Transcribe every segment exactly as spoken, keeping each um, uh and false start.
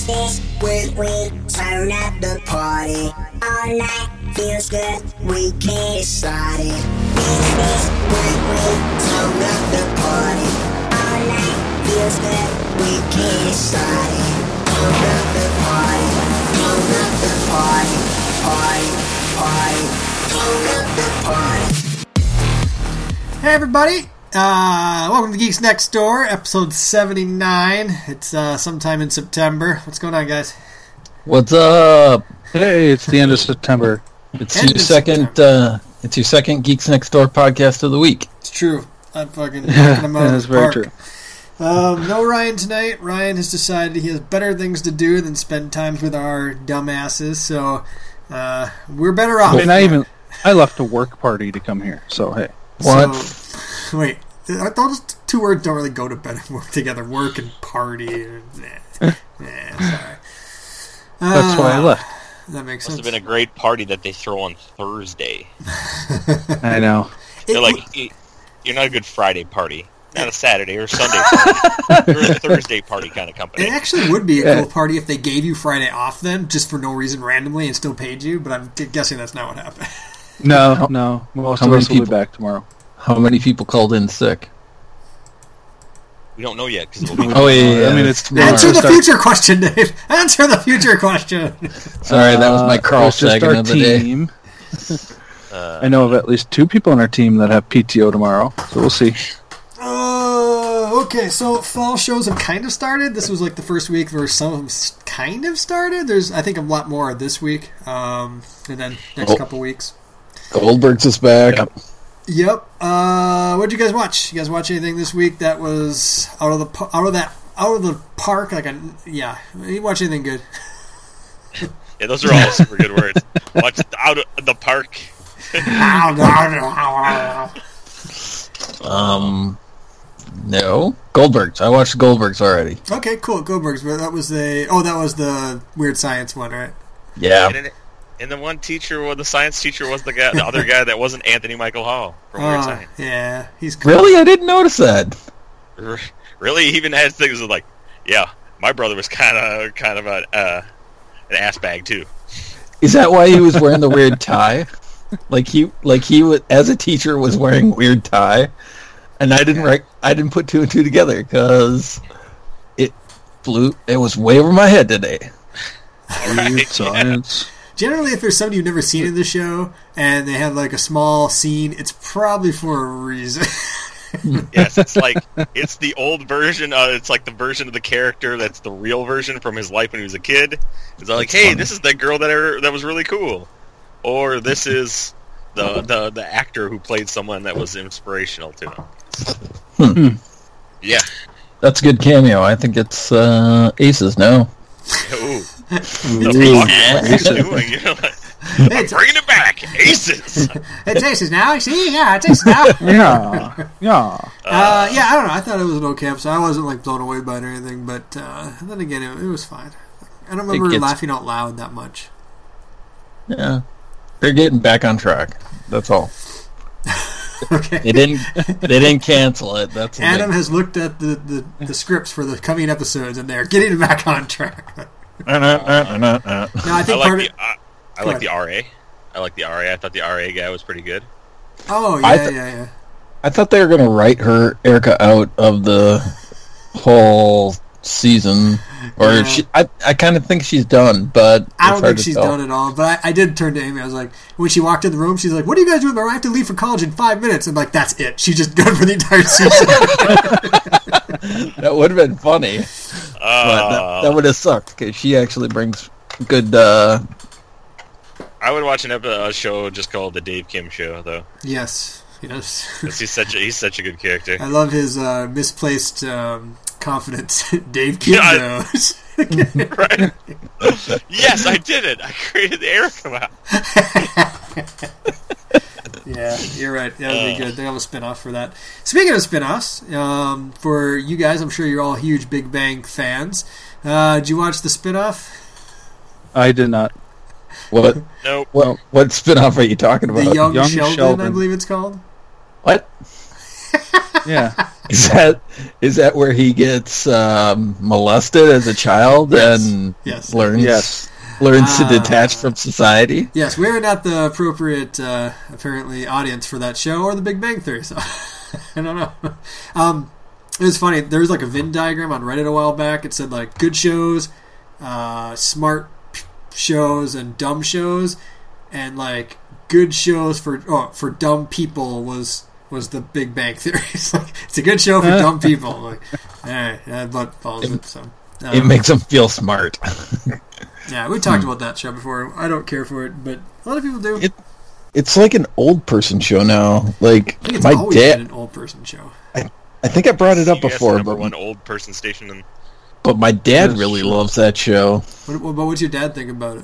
this when we turn up the party. All night feels good, we can't decide it. This this when we turn up the party. All night feels good, we can't decide it. Turn up the party, turn up the party, party, party, turn up the party. Hey everybody, uh, welcome to Geeks Next Door, episode seventy-nine. It's uh, sometime in September. What's going on, guys? What's up? Hey, it's the end of September. It's End your of second. Uh, it's your second Geeks Next Door podcast of the week. It's true. I'm fucking knocking him out Yeah, of that's the very park. true. Um, no Ryan tonight. Ryan has decided he has better things to do than spend time with our dumbasses, so uh, we're better off. I mean, I even I left a work party to come here, so hey. What? So, wait, those two words don't really go to better work together. Work and party. Nah, nah, sorry. That's why I Uh, left. That makes Must sense. have been a great party that they throw on Thursday. I know. They're It- like, "E- you're not a good Friday party. Not a Saturday or Sunday party. You're a Thursday party kind of company. It actually would be a Yeah. cool party if they gave you Friday off then, just for no reason randomly, and still paid you, but I'm gu- guessing that's not what happened. No, no. Most How of many us will be people? back tomorrow. How many people called in sick? We don't know yet because it'll be. Oh yeah, yeah. I mean, it's tomorrow. Answer the Start- future question, Dave! Answer the future question! Sorry, that was my Uh, Carl it's just Sagan our of the day. team. Uh, I know of at least two people on our team that have P T O tomorrow, so we'll see. Uh, okay, so fall shows have kind of started. This was like the first week where some of them s- kind of started. There's, I think, a lot more this week, um, and then next Oh. couple weeks. Goldberg's is back. Yep. Yep. Uh, what did you guys watch? You guys watch anything this week that was out of the pa- out of that out of the park? Like a yeah. You watch anything good? yeah, those are all super good words. Watch out of the park. Um, no. Goldberg's. I watched Goldberg's already. Okay, cool. Goldberg's. But that was the oh, that was the Weird Science one, right? Yeah. And, then- and the one teacher, well, the science teacher was the guy, the other guy that wasn't Anthony Michael Hall from Weird Uh, Science. yeah, he's cool. Really? I didn't notice that. R- Really, he even had things like, yeah, my brother was kind of kind of a uh, an ass bag too. Is that why he was wearing the weird tie? Like he, like he was, as a teacher, was wearing weird tie, and I didn't, rec- I didn't put two and two together because it flew. It was way over my head today. Weird science. Generally, if there's somebody you've never seen in the show and they have like a small scene, it's probably for a reason. Yes, it's like it's the old version. Uh, it's like the version of the character that's the real version from his life when he was a kid. It's like, That's hey, funny. this is that girl that I, that was really cool, or this is the, the the actor who played someone that was inspirational to him. Hmm. Yeah. That's a good cameo. I think it's uh, Aces now. Ooh. Ooh, The fuck Aces. are you doing? You know, like, Hey, I'm it's, bringing it back, Aces. it's Aces now. See, yeah, it's Aces now. Yeah, yeah. Uh, yeah, I don't know. I thought it was an okay episode. I wasn't like blown away by it or anything, but uh, then again, it, it was fine. I don't remember gets- laughing out loud that much. Yeah, they're getting back on track. That's all. Okay. They didn't. They didn't cancel it. That's the Adam thing. has looked at the, the, the scripts for the coming episodes, and they're getting back on track. Uh, uh, uh, uh, uh. No, I I think like part the of uh, I Go like the R A. I like the R A. I thought the R A guy was pretty good. oh yeah, I th- yeah, yeah. I thought they were gonna write her Erica out of the whole season, or Yeah. she. I I kind of think she's done, but I it's don't hard think to she's tell. done at all. But I, I did turn to Amy. I was like, when she walked in the room, she's like, "What are you guys doing? I have to leave for college in five minutes." I'm like, "That's it. She's just good for the entire season." That would have been funny, but Uh, that, that would have sucked because she actually brings good. Uh, I would watch an episode, a show just called the Dave Kim Show, though. yes, yes. 'Cause he's such a, he's such a good character. I love his uh, misplaced um, confidence. Dave Kim Yeah, knows. Right? Yes, I did it. I created the Erica map. Yeah, you're right. That would be good. They have a spin-off for that. Speaking of spin-offs, um, for you guys, I'm sure you're all huge Big Bang fans. Uh, did you watch the spin-off? I did not. what Nope. what what spinoff are you talking about? The Young, Young Sheldon, I Sheldon. believe it's called. What? Yeah. Is that is that where he gets um, molested as a child Yes. and Yes. learns Yes. learns Ah. to detach from society? Yes, we're not the appropriate, uh, apparently, audience for that show or the Big Bang Theory, so I don't know. Um, it was funny. There was like a Venn diagram on Reddit a while back. It said like good shows, uh, smart p- shows, and dumb shows, and like good shows for oh, for dumb people was was the Big Bang Theory. It's like it's a good show for dumb people. Like, all right, that butt follows it. So It um, makes them feel smart. yeah, we talked about that show before. I don't care for it, but a lot of people do. It- It's like an old person show now. Like I think it's my always dad, been an old person show. I think I brought it up C B S, before, the number but, one old person station. In, but my dad That's really true. loves that show. What, what, but what's your dad think about it?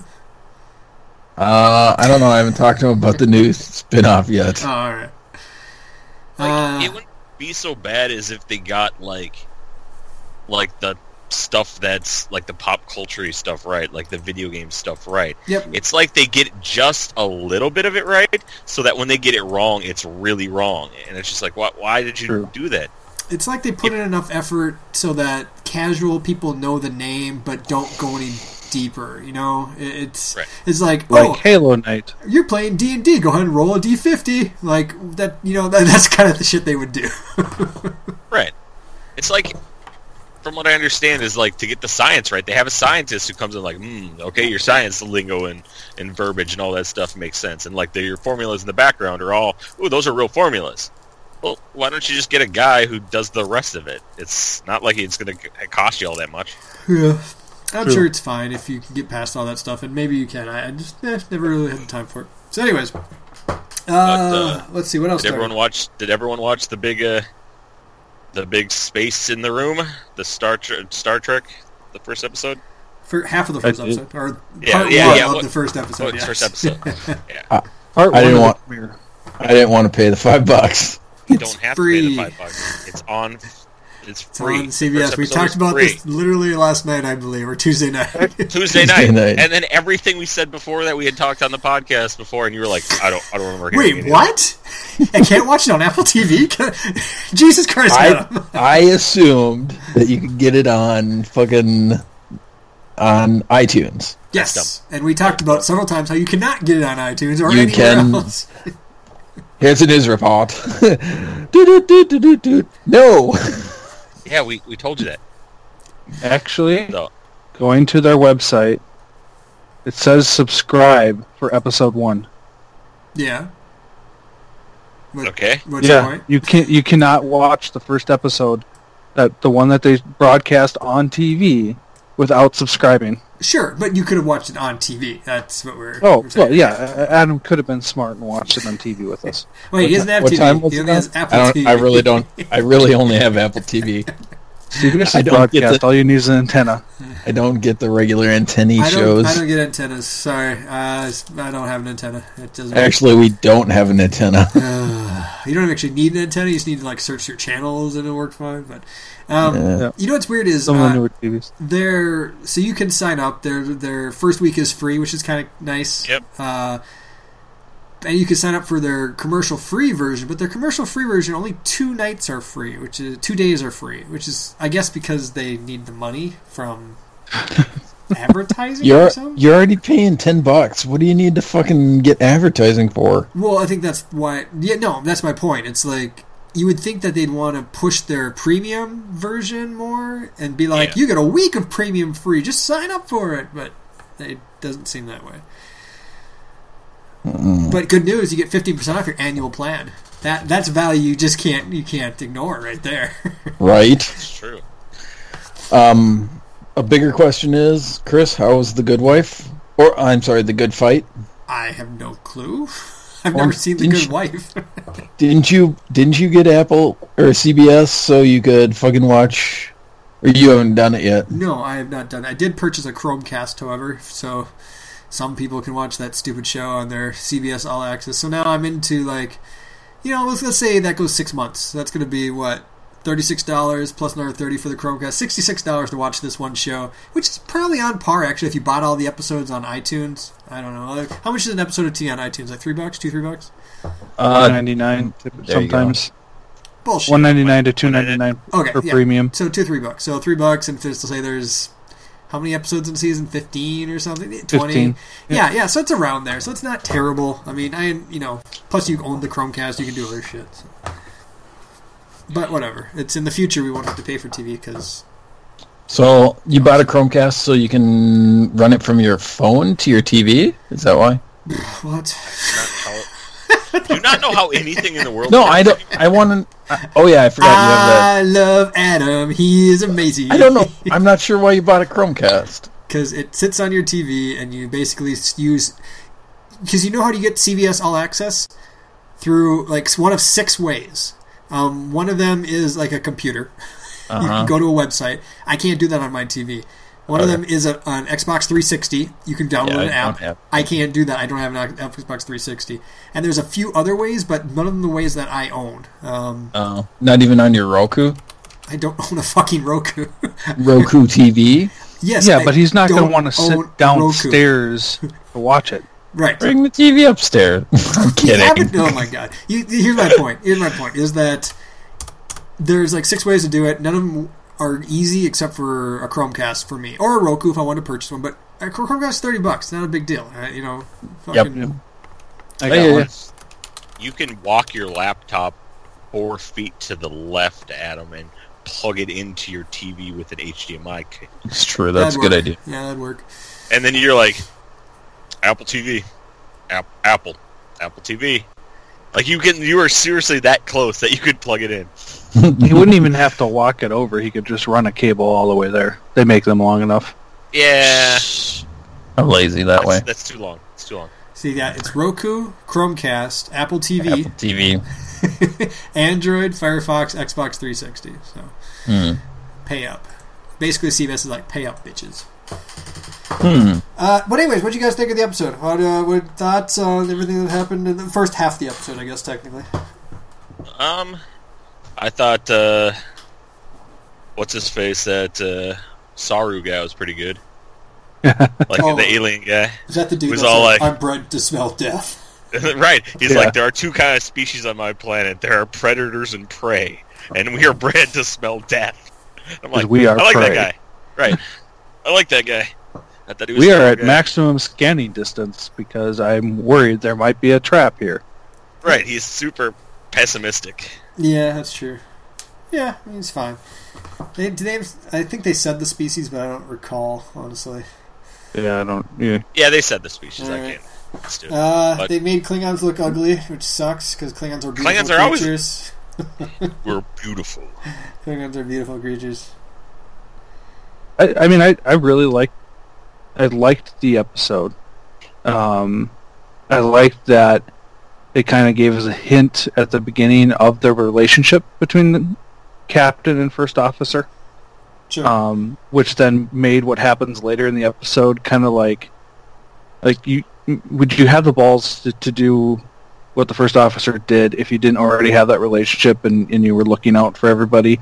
Uh, I don't know. I haven't talked to him about the new spin-off yet. Oh, all right. like, Uh, it wouldn't be so bad as if they got like, like the stuff that's like the pop culture stuff right, like the video game stuff right. Yep. It's like they get just a little bit of it right, so that when they get it wrong, it's really wrong, and it's just like, why? Why did you True. do that? It's like they put in enough effort so that casual people know the name but don't go any deeper. You know, It- it's Right. it's like, Like oh, Halo Night. you're playing D and D. Go ahead and roll a D fifty. Like that. You know, that, that's kind of the shit they would do. Right. It's like, from what I understand, is like to get the science right, they have a scientist who comes in like, hmm, okay, your science lingo and, and verbiage and all that stuff makes sense, and like the, your formulas in the background are all, ooh, those are real formulas. Well, why don't you just get a guy who does the rest of it? It's not like it's going to cost you all that much. Yeah. I'm True. sure it's fine if you can get past all that stuff, and maybe you can. I, I just eh, never really had the time for it. So, anyways, uh, uh, let's see what else. Did started? everyone watch? Did everyone watch the big, uh, the big space in the room, the Star Tre- Star Trek, the first episode? For half of the first I did. episode, or Yeah, part yeah, one yeah, of what- the first Oh, episode. the yes. first episode. Yeah, Part I one didn't of want- the premiere. I didn't want to pay the five bucks. you It's don't have free. to pay the five bucks. It's on. It's It's free. on C B S. The We first talked episode is about free. this literally last night, I believe, or Tuesday night. Tuesday Tuesday night. night. And then everything we said before that we had talked on the podcast before, and you were like, I don't, I don't remember. hearing Wait, any of what? I can't watch it on Apple T V? Can- Jesus Christ, I Adam. I assumed that you could get it on fucking on iTunes. Yes, and we talked about several times how you cannot get it on iTunes or You anywhere can- else. Here's a news report. Do-do-do-do-do-do. No. that. Yeah, we, we told you that. Actually, So, going to their website, it says subscribe for episode one. Yeah. What, okay. What's your yeah, point? you can you cannot watch the first episode, that the one that they broadcast on T V, without subscribing. Sure, but you could have watched it on T V. That's what we're. Oh, we're saying. well, yeah, Adam could have been smart and watched it on T V with us. Wait, he doesn't have What T V. time was he it only on? has I Apple don't. T V. I really don't. I really only have Apple T V. C B S I is don't get broadcast. the- All you need is an antenna. I don't get the regular antennae I don't, shows. I don't get antennas. Sorry, uh, I don't have an antenna. It doesn't. Actually, we don't have an antenna. Uh, you don't actually need an antenna. You just need to like search your channels and it'll work fine. But um, Yeah. you know what's weird is Some of uh, the newer T Vs. their so you can sign up. Their their first week is free, which is kind of nice. Yep. Uh, and you can sign up for their commercial free version, but their commercial free version only two nights are free, which is two days are free, which is I guess because they need the money from advertising or You're something. you're already paying ten bucks. What do you need to fucking get advertising for? Well, I think that's why. Yeah, no, that's my point. It's like you would think that they'd want to push their premium version more and be like, Yeah. "You get a week of premium free. Just sign up for it." But it doesn't seem that way. But good news, you get fifteen percent off your annual plan. That that's value you just can't you can't ignore right there. Right. It's true. Um, a bigger question is, Chris, how was The Good Wife? Or I'm sorry, The Good Fight? I have no clue. I've Well, never seen The didn't Good you- Wife. Didn't you didn't you get Apple or C B S so you could fucking watch? Or you haven't done it yet? No, I have not done. I did purchase a Chromecast, however, so some people can watch that stupid show on their C B S All Access. So now I'm into like, you know, let's let's say that goes six months. That's going to be what thirty-six dollars plus another thirty for the Chromecast, sixty-six dollars to watch this one show, which is probably on par actually if you bought all the episodes on iTunes. I don't know, like, how much is an episode of T V on iTunes? Like three bucks, two three bucks. Uh, ninety-nine there you sometimes. Bullshit. one ninety nine to two ninety nine Okay, for yeah. premium. So two, three bucks. So three bucks, and just to say there's how many episodes in season fifteen or something? Twenty. fifteen. Yeah, yeah. So it's around there. So it's not terrible. I mean, I you know. Plus, you own the Chromecast. You can do other shit. So. But whatever. It's in the future. We won't have to pay for T V because. So you bought a Chromecast so you can run it from your phone to your T V? Is that why? What? Do you not know how anything in the world? No, works? I don't. I want to. Oh yeah, I forgot you have that. I love Adam. He is amazing. I don't know. I'm not sure why you bought a Chromecast. Because it sits on your T V and you basically use. Because you know how to get C V S All Access? Through like one of six ways. Um, one of them is like a computer. Uh-huh. You can go to a website. I can't do that on my T V. One Okay. of them is a, an Xbox three sixty. You can download Yeah, I an app. don't have- I can't do that. I don't have an Xbox three sixty. And there's a few other ways, but none of them the ways that I own. Um, Oh, not even on your Roku? I don't own a fucking Roku. Roku T V? Yes. Yeah, I but he's not going don't to want to own sit downstairs to watch it. Roku. Right. Bring the T V upstairs. I'm You haven't- kidding. oh my god. You, here's my point. Here's my point. Is that there's like six ways to do it. None of them are easy except for a Chromecast for me, or a Roku if I want to purchase one. But a Chromecast is thirty bucks. Not a big deal. Right? You know. Fucking, Yep. I I got hear one. ya. You can walk your laptop four feet to the left, Adam, and plug it into your T V with an H D M I cable. It's true. That's a that'd good work. idea. Yeah, that'd work. And then you're like, Apple T V, App, Apple, Apple T V. Like you can, you are seriously that close that you could plug it in. He wouldn't even have to walk it over. He could just run a cable all the way there. They make them long enough. Yeah, I'm lazy that that's, way. that's too long. It's too long. See, yeah, it's Roku, Chromecast, Apple T V, Apple T V. Android, Firefox, Xbox three sixty. So Hmm. pay up. Basically, C V S is like pay up, bitches. Hmm. Uh, but anyways, what do you guys think of the episode? What, uh, what thoughts on everything that happened in the first half of the episode? I guess technically. Um, I thought, uh, what's his face? That uh, Saru guy was pretty good. Like Oh. the alien guy. Is that the dude? Was that's all like, like- I'm bred to smell death. Right. He's Yeah. like, there are two kind of species on my planet. There are predators and prey, and we are bred to smell death. I'm like, we are I like prey. that guy. Right. I like that guy. I thought he was We a are cool at guy. maximum scanning distance because I'm worried there might be a trap here. Right. He's super pessimistic. Yeah, that's true. Yeah, I mean, it's fine. They, do they have, I think they said the species, but I don't recall, honestly. Yeah, I don't. Yeah. Yeah, they said the species. I Alright. can't. Let's do it. Uh, But- they made Klingons look ugly, which sucks because Klingons are beautiful Klingons are always- creatures. We're beautiful. Klingons are beautiful creatures. I, I mean, I, I really liked. I liked the episode. Um, I liked that it kind of gave us a hint at the beginning of the relationship between the captain and first officer. Sure. um, which then made what happens later in the episode kind of like, like you would you have the balls to, to do what the first officer did if you didn't already have that relationship and, and you were looking out for everybody?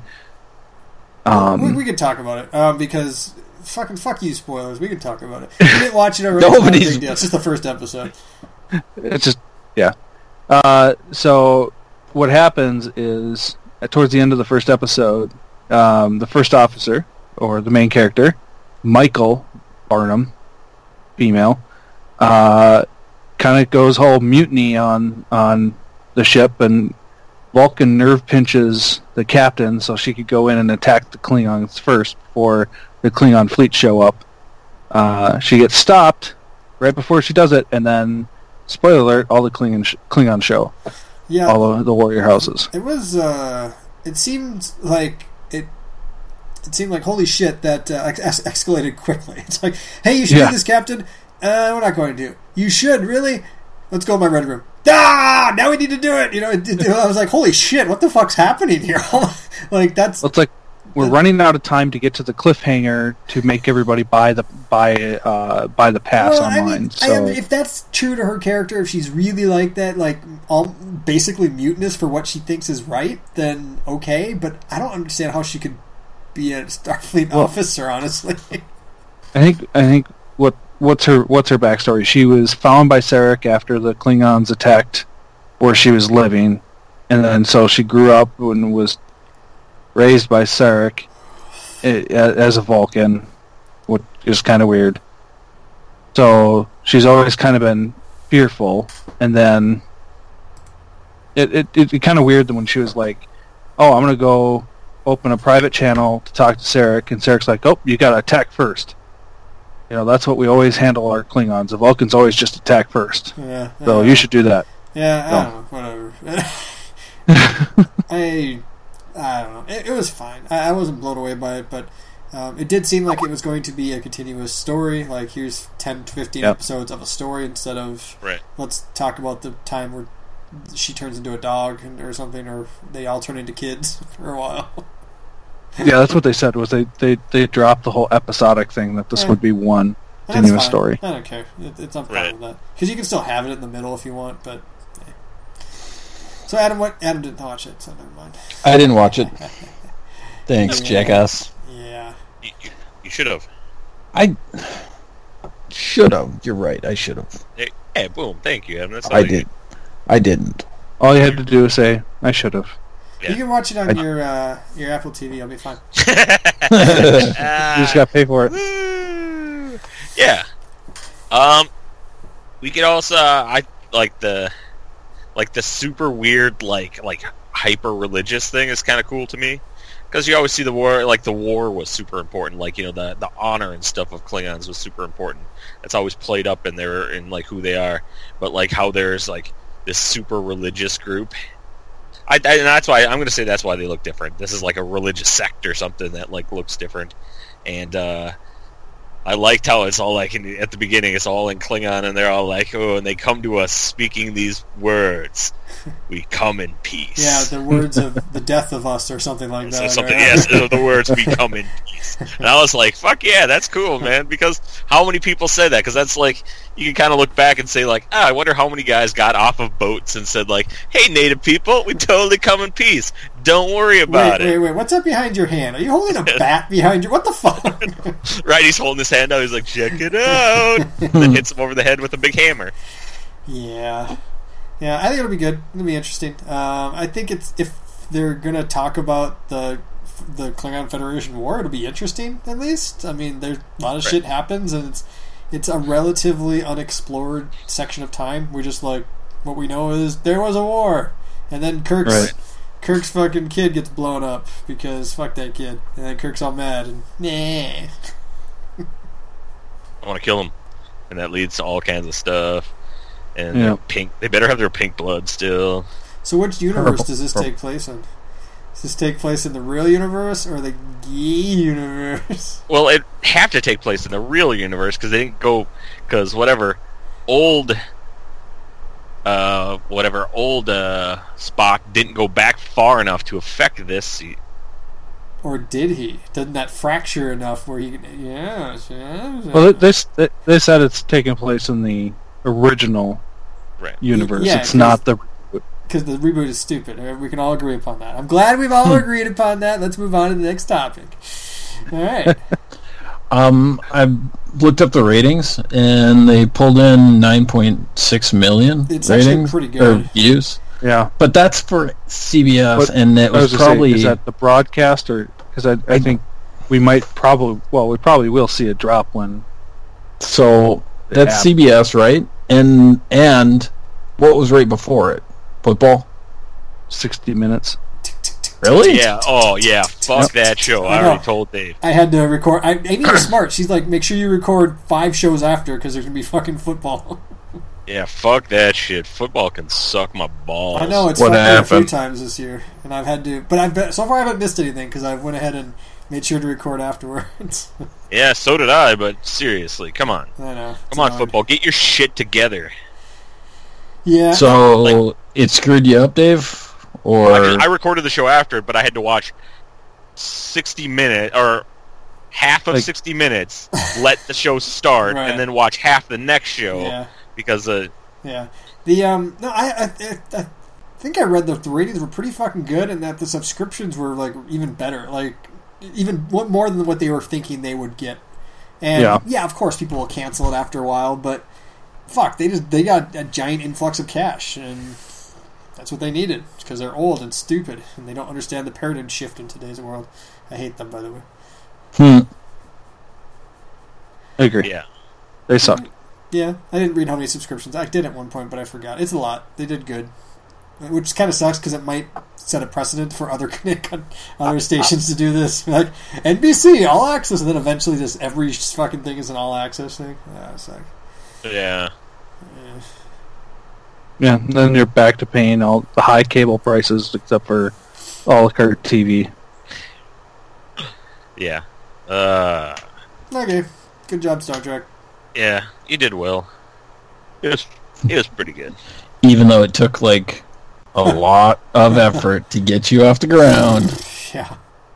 Um, we, we could talk about it um, because fucking fuck you, spoilers. We can talk about it. You didn't watch it already. It's not a Nobody's- big deal. It's just the first episode. It's just, yeah. Uh, so what happens is, uh, towards the end of the first episode, um, the first officer, or the main character, Michael Barnum, female, uh, kind of goes whole mutiny on on the ship, and Vulcan nerve pinches the captain so she could go in and attack the Klingons first before the Klingon fleet show up. Uh, she gets stopped right before she does it, and then, spoiler alert, all the Klingon, sh- Klingon show. Yeah, All of the warrior houses. it was. Uh, it seemed like it. It seemed like holy shit that uh, ex- escalated quickly. It's like, hey, you should Yeah. do this, Captain. Uh, we're not going to. You should really. Let's go in my red room. Ah! Now we need to do it. You know, it, it, I was like, holy shit, what the fuck's happening here? Like that's. Well, it's like we're running out of time to get to the cliffhanger to make everybody buy the buy uh, buy the pass Well, I online. mean, so I mean, if that's true to her character, if she's really like that, like all basically mutinous for what she thinks is right, then okay. But I don't understand how she could be a Starfleet Well- officer, honestly. I think I think what what's her what's her backstory? She was found by Sarek after the Klingons attacked where she was living, and then so she grew up and was raised by Sarek eh, as a Vulcan, which is kind of weird. So she's always kind of been fearful, and then it it, it, it kind of weird that when she was like, "Oh, I'm gonna go open a private channel to talk to Sarek," and Sarek's like, "Oh, you gotta attack first." You know, that's what we always handle our Klingons. The Vulcans always just attack first. Yeah. So uh, you should do that. Yeah, I No. don't know. Whatever. I I don't know. It, it was fine. I, I wasn't blown away by it, but um, it did seem like it was going to be a continuous story. Like, here's ten to fifteen Yep. episodes of a story instead of Right. let's talk about the time where she turns into a dog and, or something, or they all turn into kids for a while. Yeah, that's what they said. Was they they, they dropped the whole episodic thing that this Yeah. would be one And that's continuous fine. story. I don't care. It, it's I'm fine Right. with that because you can still have it in the middle if you want. But yeah. So Adam, what Adam didn't watch it, so never mind. I didn't watch it. Thanks, jackass. Yeah. You, you, you should have. I should have. You're right. I should have. Hey, hey, boom! Thank you, Adam. That's all I you did. I didn't. All you had to do was say, "I should have." Yeah. You can watch it on I- your uh, your Apple T V. It'll be fine. You just got to pay for it. Woo! Yeah. Um, we could also uh, I like the like the super weird like like hyper religious thing is kind of cool to me because you always see the war like the war was super important, like you know the the honor and stuff of Klingons was super important. That's always played up in their in like who they are, but like how there's like this super religious group. I, I and that's why I'm going to say that's why they look different. This is like a religious sect or something that like looks different, and uh, I liked how it's all like in, at the beginning it's all in Klingon and they're all like, oh, and they come to us speaking these words, we come in peace. Yeah, the words of the death of us or something like So that. something, right? yes, the words "we come in peace," and I was like, "Fuck yeah, that's cool, man!" Because how many people say that? Because that's like you can kind of look back and say like, "Ah, I wonder how many guys got off of boats and said like, hey, native people, we totally come in peace. Don't worry about Wait, it." wait, wait! What's up behind your hand? Are you holding a bat behind you? What the fuck? Right? He's holding his hand out. He's like, "Check it out!" Then hits him over the head with a big hammer. Yeah, yeah. I think it'll be good. It'll be interesting. Um, I think it's if they're gonna talk about the the Klingon Federation War, it'll be interesting at least. I mean, there's a lot of Right. shit happens, and it's it's a relatively unexplored section of time. We just like what we know is there was a war, and then Kirk's Right. Kirk's fucking kid gets blown up because fuck that kid, and then Kirk's all mad and nah. I want to kill him, and that leads to all kinds of stuff. And Yeah. their pink. They better have their pink blood still. So which universe Purple. does this take place in? Does this take place in the real universe or the gay universe? Well, it have to take place in the real universe because they didn't go because whatever old, uh, whatever old uh, Spock didn't go back far enough to affect this. He- Or did he? Didn't that fracture enough where he... Yes, yes. Well, they they, they said it's taking place in the original Right. universe. Yeah, it's not the. Because the reboot is stupid. Uh, We can all agree upon that. I'm glad we've all agreed upon that. Let's move on to the next topic. All right. Um, I looked up the ratings, and they pulled in nine point six million It's actually ratings pretty or good. views. Yeah. But that's for C B S, But and it I was was gonna probably say, is that the broadcast or because I, I think we might probably well we probably will see a drop when so. it That's happens. C B S, right? And and what was right before it? Football. sixty minutes. Really? Yeah. Oh, yeah. Fuck that show. I I already know. told Dave. I had to record... I, Amy was smart. She's like, make sure you record five shows after because there's going to be fucking football. Yeah. Fuck that shit. Football can suck my balls. I know, it's What fucked me a few happened? times this year. And I've had to... But I've been, so far I haven't missed anything because I went ahead and made sure to record afterwards. Yeah. So did I. But seriously, come on. I know. It's Come on, annoying. football. Get your shit together. Yeah. So Like- it screwed you up, Dave? Or I, just, I recorded the show after it, but I had to watch sixty minutes or half of Like- sixty minutes. Let the show start, Right. and then watch half the next show Yeah. because uh, Yeah. The um no I I, I, I think I read that the ratings were pretty fucking good and that the subscriptions were like even better, like even what more than what they were thinking they would get. And Yeah. yeah, of course people will cancel it after a while, but fuck, they just they got a giant influx of cash and That's what they needed, because they're old and stupid, and they don't understand the paradigm shift in today's world. I hate them, by the way. Hmm. I agree. Yeah. They suck. Yeah, I didn't read how many subscriptions. I did at one point, but I forgot. It's a lot. They did good. Which kind of sucks, because it might set a precedent for other other stations to do this. Like, N B C, all access, and then eventually just every fucking thing is an all access thing. Yeah, it's like... Yeah. Yeah. Yeah, then you're back to paying all the high cable prices except for a la carte T V. Yeah. Uh, Okay. Good job, Star Trek. yeah, you did well. It was, it was pretty good. Even though it took like a lot of effort to get you off the ground. Yeah.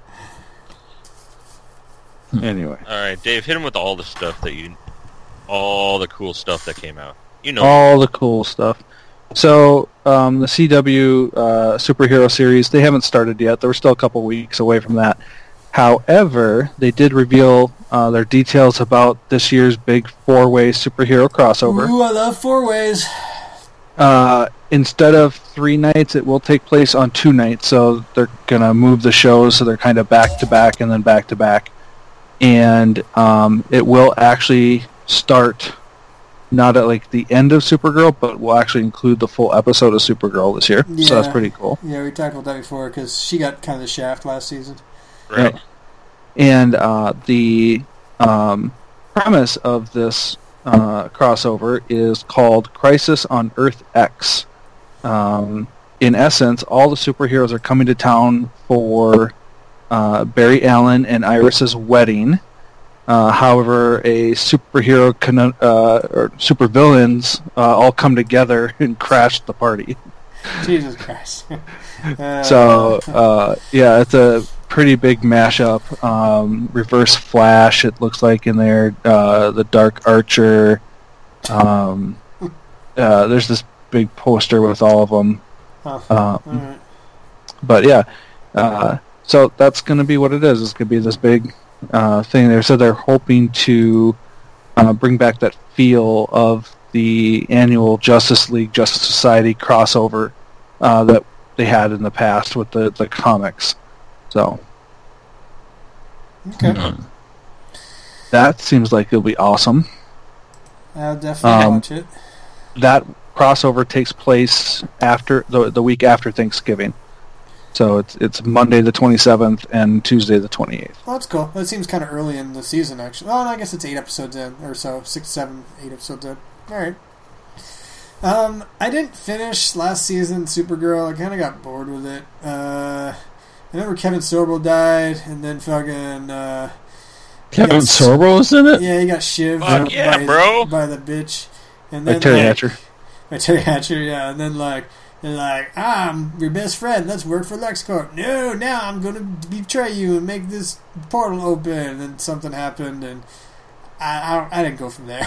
Anyway. All right, Dave, hit him with all the stuff that you, all the cool stuff that came out. You know, All the cool stuff. So, um, the C W uh, superhero series, they haven't started yet. They were still a couple weeks away from that. However, they did reveal uh, their details about this year's big four-way superhero crossover. Ooh, I love four ways. Uh, instead of three nights, it will take place on two nights. So they're going to move the shows so they're kind of back-to-back and then back-to-back. And um, it will actually start not at like the end of Supergirl, but will actually include the full episode of Supergirl this year. Yeah. So that's pretty cool. Yeah, we talked about that before, because she got kind of the shaft last season. right? Yeah. And uh, the um, premise of this uh, crossover is called Crisis on Earth X. Um, in essence, all the superheroes are coming to town for uh, Barry Allen and Iris's wedding. Uh, however, a superhero con- uh, or supervillains uh, all come together and crash the party. Jesus Christ. Uh, So, uh, yeah, it's a pretty big mashup. Um, Reverse Flash, it looks like in there. Uh, the Dark Archer. Um, uh, there's this big poster with all of them. Huh. Um, Alright. but yeah, uh, so that's going to be what it is. It's going to be this big uh, thing there. So they're hoping to uh, bring back that feel of the annual Justice League, Justice Society crossover uh, that they had in the past with the, the comics. So Okay. Hmm. that seems like it'll be awesome. I'll definitely Um, watch it. That crossover takes place after the the week after Thanksgiving. So it's it's Monday the twenty-seventh and Tuesday the twenty-eighth. Well, that's cool. That seems kind of early in the season, actually. Oh, I guess it's eight episodes in, or so. Six, seven, eight episodes in. Alright. Um, I didn't finish last season Supergirl. I kind of got bored with it. Uh, I remember Kevin Sorbo died, and then fucking, uh... Kevin Yes. Sorbo was in it? Yeah, he got shivved Fuck yeah, by, bro. by the bitch. And Like then, Terry like, Hatcher. By Terry Hatcher, yeah. And then, like, they're like, I'm your best friend. Let's work for LexCorp. No, now I'm going to betray you and make this portal open. And then something happened, and I, I, I didn't go from there.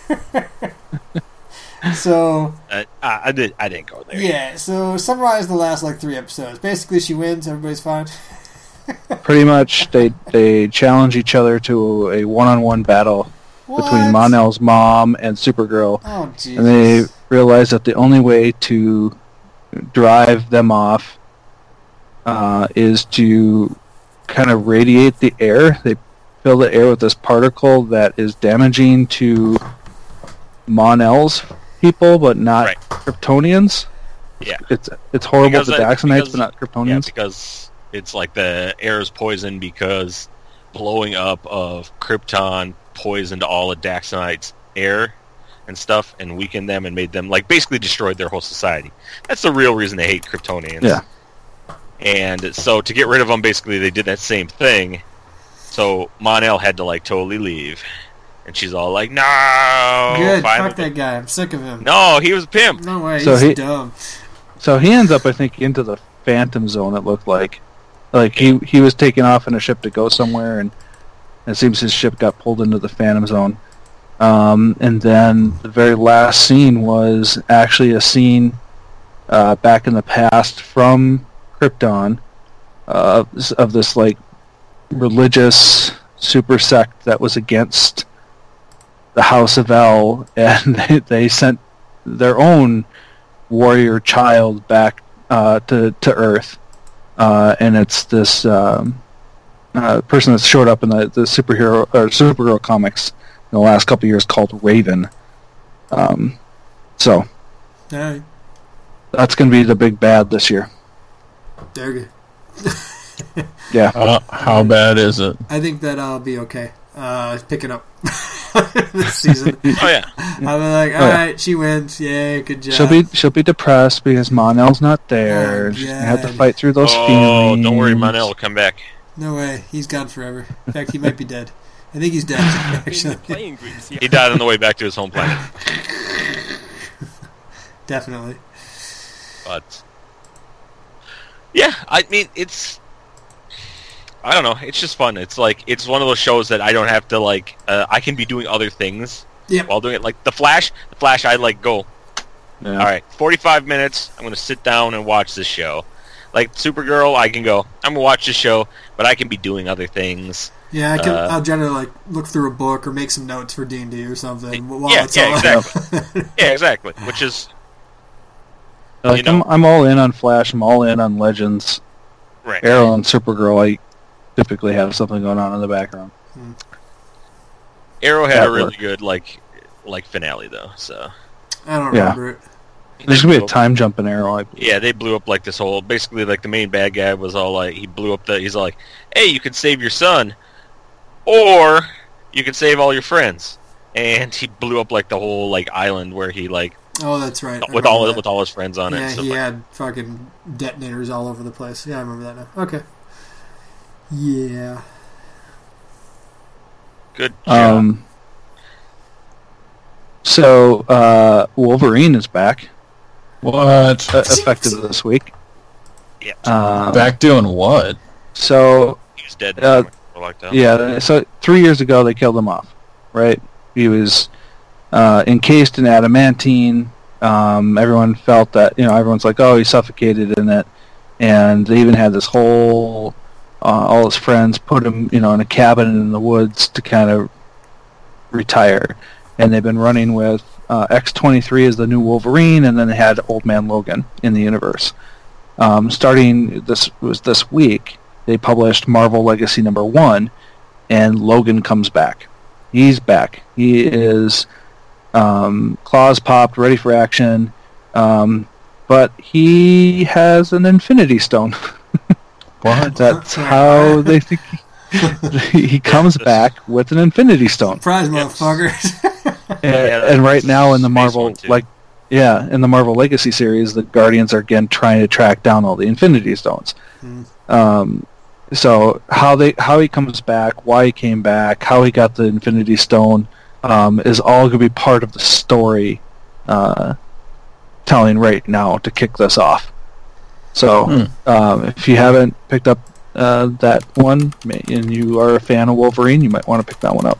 So, Uh, I, I did. I didn't go there. yeah. So, summarize the last, like, three episodes. Basically, she wins. Everybody's fine. Pretty much, they they challenge each other to a one-on-one battle What? between Mon-El's mom and Supergirl, Oh, Jesus. and they realize that the only way to drive them off uh, is to kind of radiate the air. They fill the air with this particle that is damaging to Mon-El's people, but not Right. Kryptonians. Yeah. It's it's horrible Because to that- Daxonites, because- but not Yeah, Kryptonians. because it's like the air is poisoned because blowing up of Krypton poisoned all of Daxonite's air and stuff and weakened them and made them, like, basically destroyed their whole society. That's the real reason they hate Kryptonians. Yeah. And so to get rid of them, basically they did that same thing. So Mon-El had to, like, totally leave. And she's all like, no! Good. finally." Fuck that guy. I'm sick of him. No, he was a pimp. No way. So He's he- dumb. So he ends up, I think, into the Phantom Zone. It looked like, like he he was taken off in a ship to go somewhere, and it seems his ship got pulled into the Phantom Zone. Um, and then the very last scene was actually a scene uh, back in the past from Krypton uh, of, of this like religious super sect that was against the House of El, and they, they sent their own warrior child back uh, to to Earth, uh, and it's this um, uh, person that's showed up in the, the superhero or Supergirl comics in the last couple of years called Raven. Um, so All right. that's going to be the big bad this year. There you go. Yeah. Uh, how bad is it? I think that I'll be okay. Uh, pick it up this season. Oh yeah. I'll be like, all Oh, yeah. right, she wins. Yay, good job. She'll be she'll be depressed because Monel's not there. Oh, She's gonna have to God. fight through those Oh, feelings. don't worry, Monel will come back. No way. He's gone forever. In fact, he might be dead. I think he's dead, actually. He died on the way back to his home planet. Definitely. But yeah, I mean, it's I don't know. It's just fun. It's like it's one of those shows that I don't have to like. Uh, I can be doing other things Yep. while doing it. Like the Flash. The Flash. I like go. Yeah. All right, forty-five minutes. I'm gonna sit down and watch this show. Like Supergirl, I can go. I'm gonna watch this show, but I can be doing other things. Yeah, I can, Uh, I'll generally like look through a book or make some notes for D and D or something. While yeah, it's yeah, all exactly. Yeah, exactly. Which is Like, you know. I'm I'm all in on Flash. I'm all in on Legends. right. Arrow and Supergirl. I typically have something going on in the background. Arrow had That a really worked. good like like finale though. So I don't Yeah. remember it. There's gonna be a time jump in Arrow. I believe. yeah, they blew up like this whole. Basically, like the main bad guy was all like, he blew up the. He's like, hey, you can save your son, or you can save all your friends, and he blew up like the whole like island where he like Oh, that's right. I with remember all that. with all his friends on Yeah, it. So he like, had fucking detonators all over the place. Yeah, I remember that now. Okay. Yeah. good job. Um. So uh, Wolverine is back, What? uh, effective this week. yeah, Um, Back doing what? So he was dead. uh, for like that. yeah, so three years ago they killed him off, right? He was uh, encased in adamantine. Um, everyone felt that, you know, everyone's like, oh, he suffocated in it, and they even had this whole, uh, all his friends put him, you know, in a cabin in the woods to kind of retire, and they've been running with uh, X twenty-three as the new Wolverine, and then they had Old Man Logan in the universe. Um, starting this was this week, they published Marvel Legacy number one, and Logan comes back. He's back. He is um, claws popped, ready for action, um, but he has an Infinity Stone. What? That's how they think he, he comes back with an Infinity Stone. Surprise, Yes. motherfuckers. And, Yeah, that's and right now in the Space Marvel, one, too. like, yeah, in the Marvel Legacy series, the Guardians are again trying to track down all the Infinity Stones. Hmm. Um, so how they how he comes back, why he came back, how he got the Infinity Stone, um, is all going to be part of the story uh, telling right now to kick this off. So Hmm. um, if you haven't picked up uh, that one and you are a fan of Wolverine, you might want to pick that one up.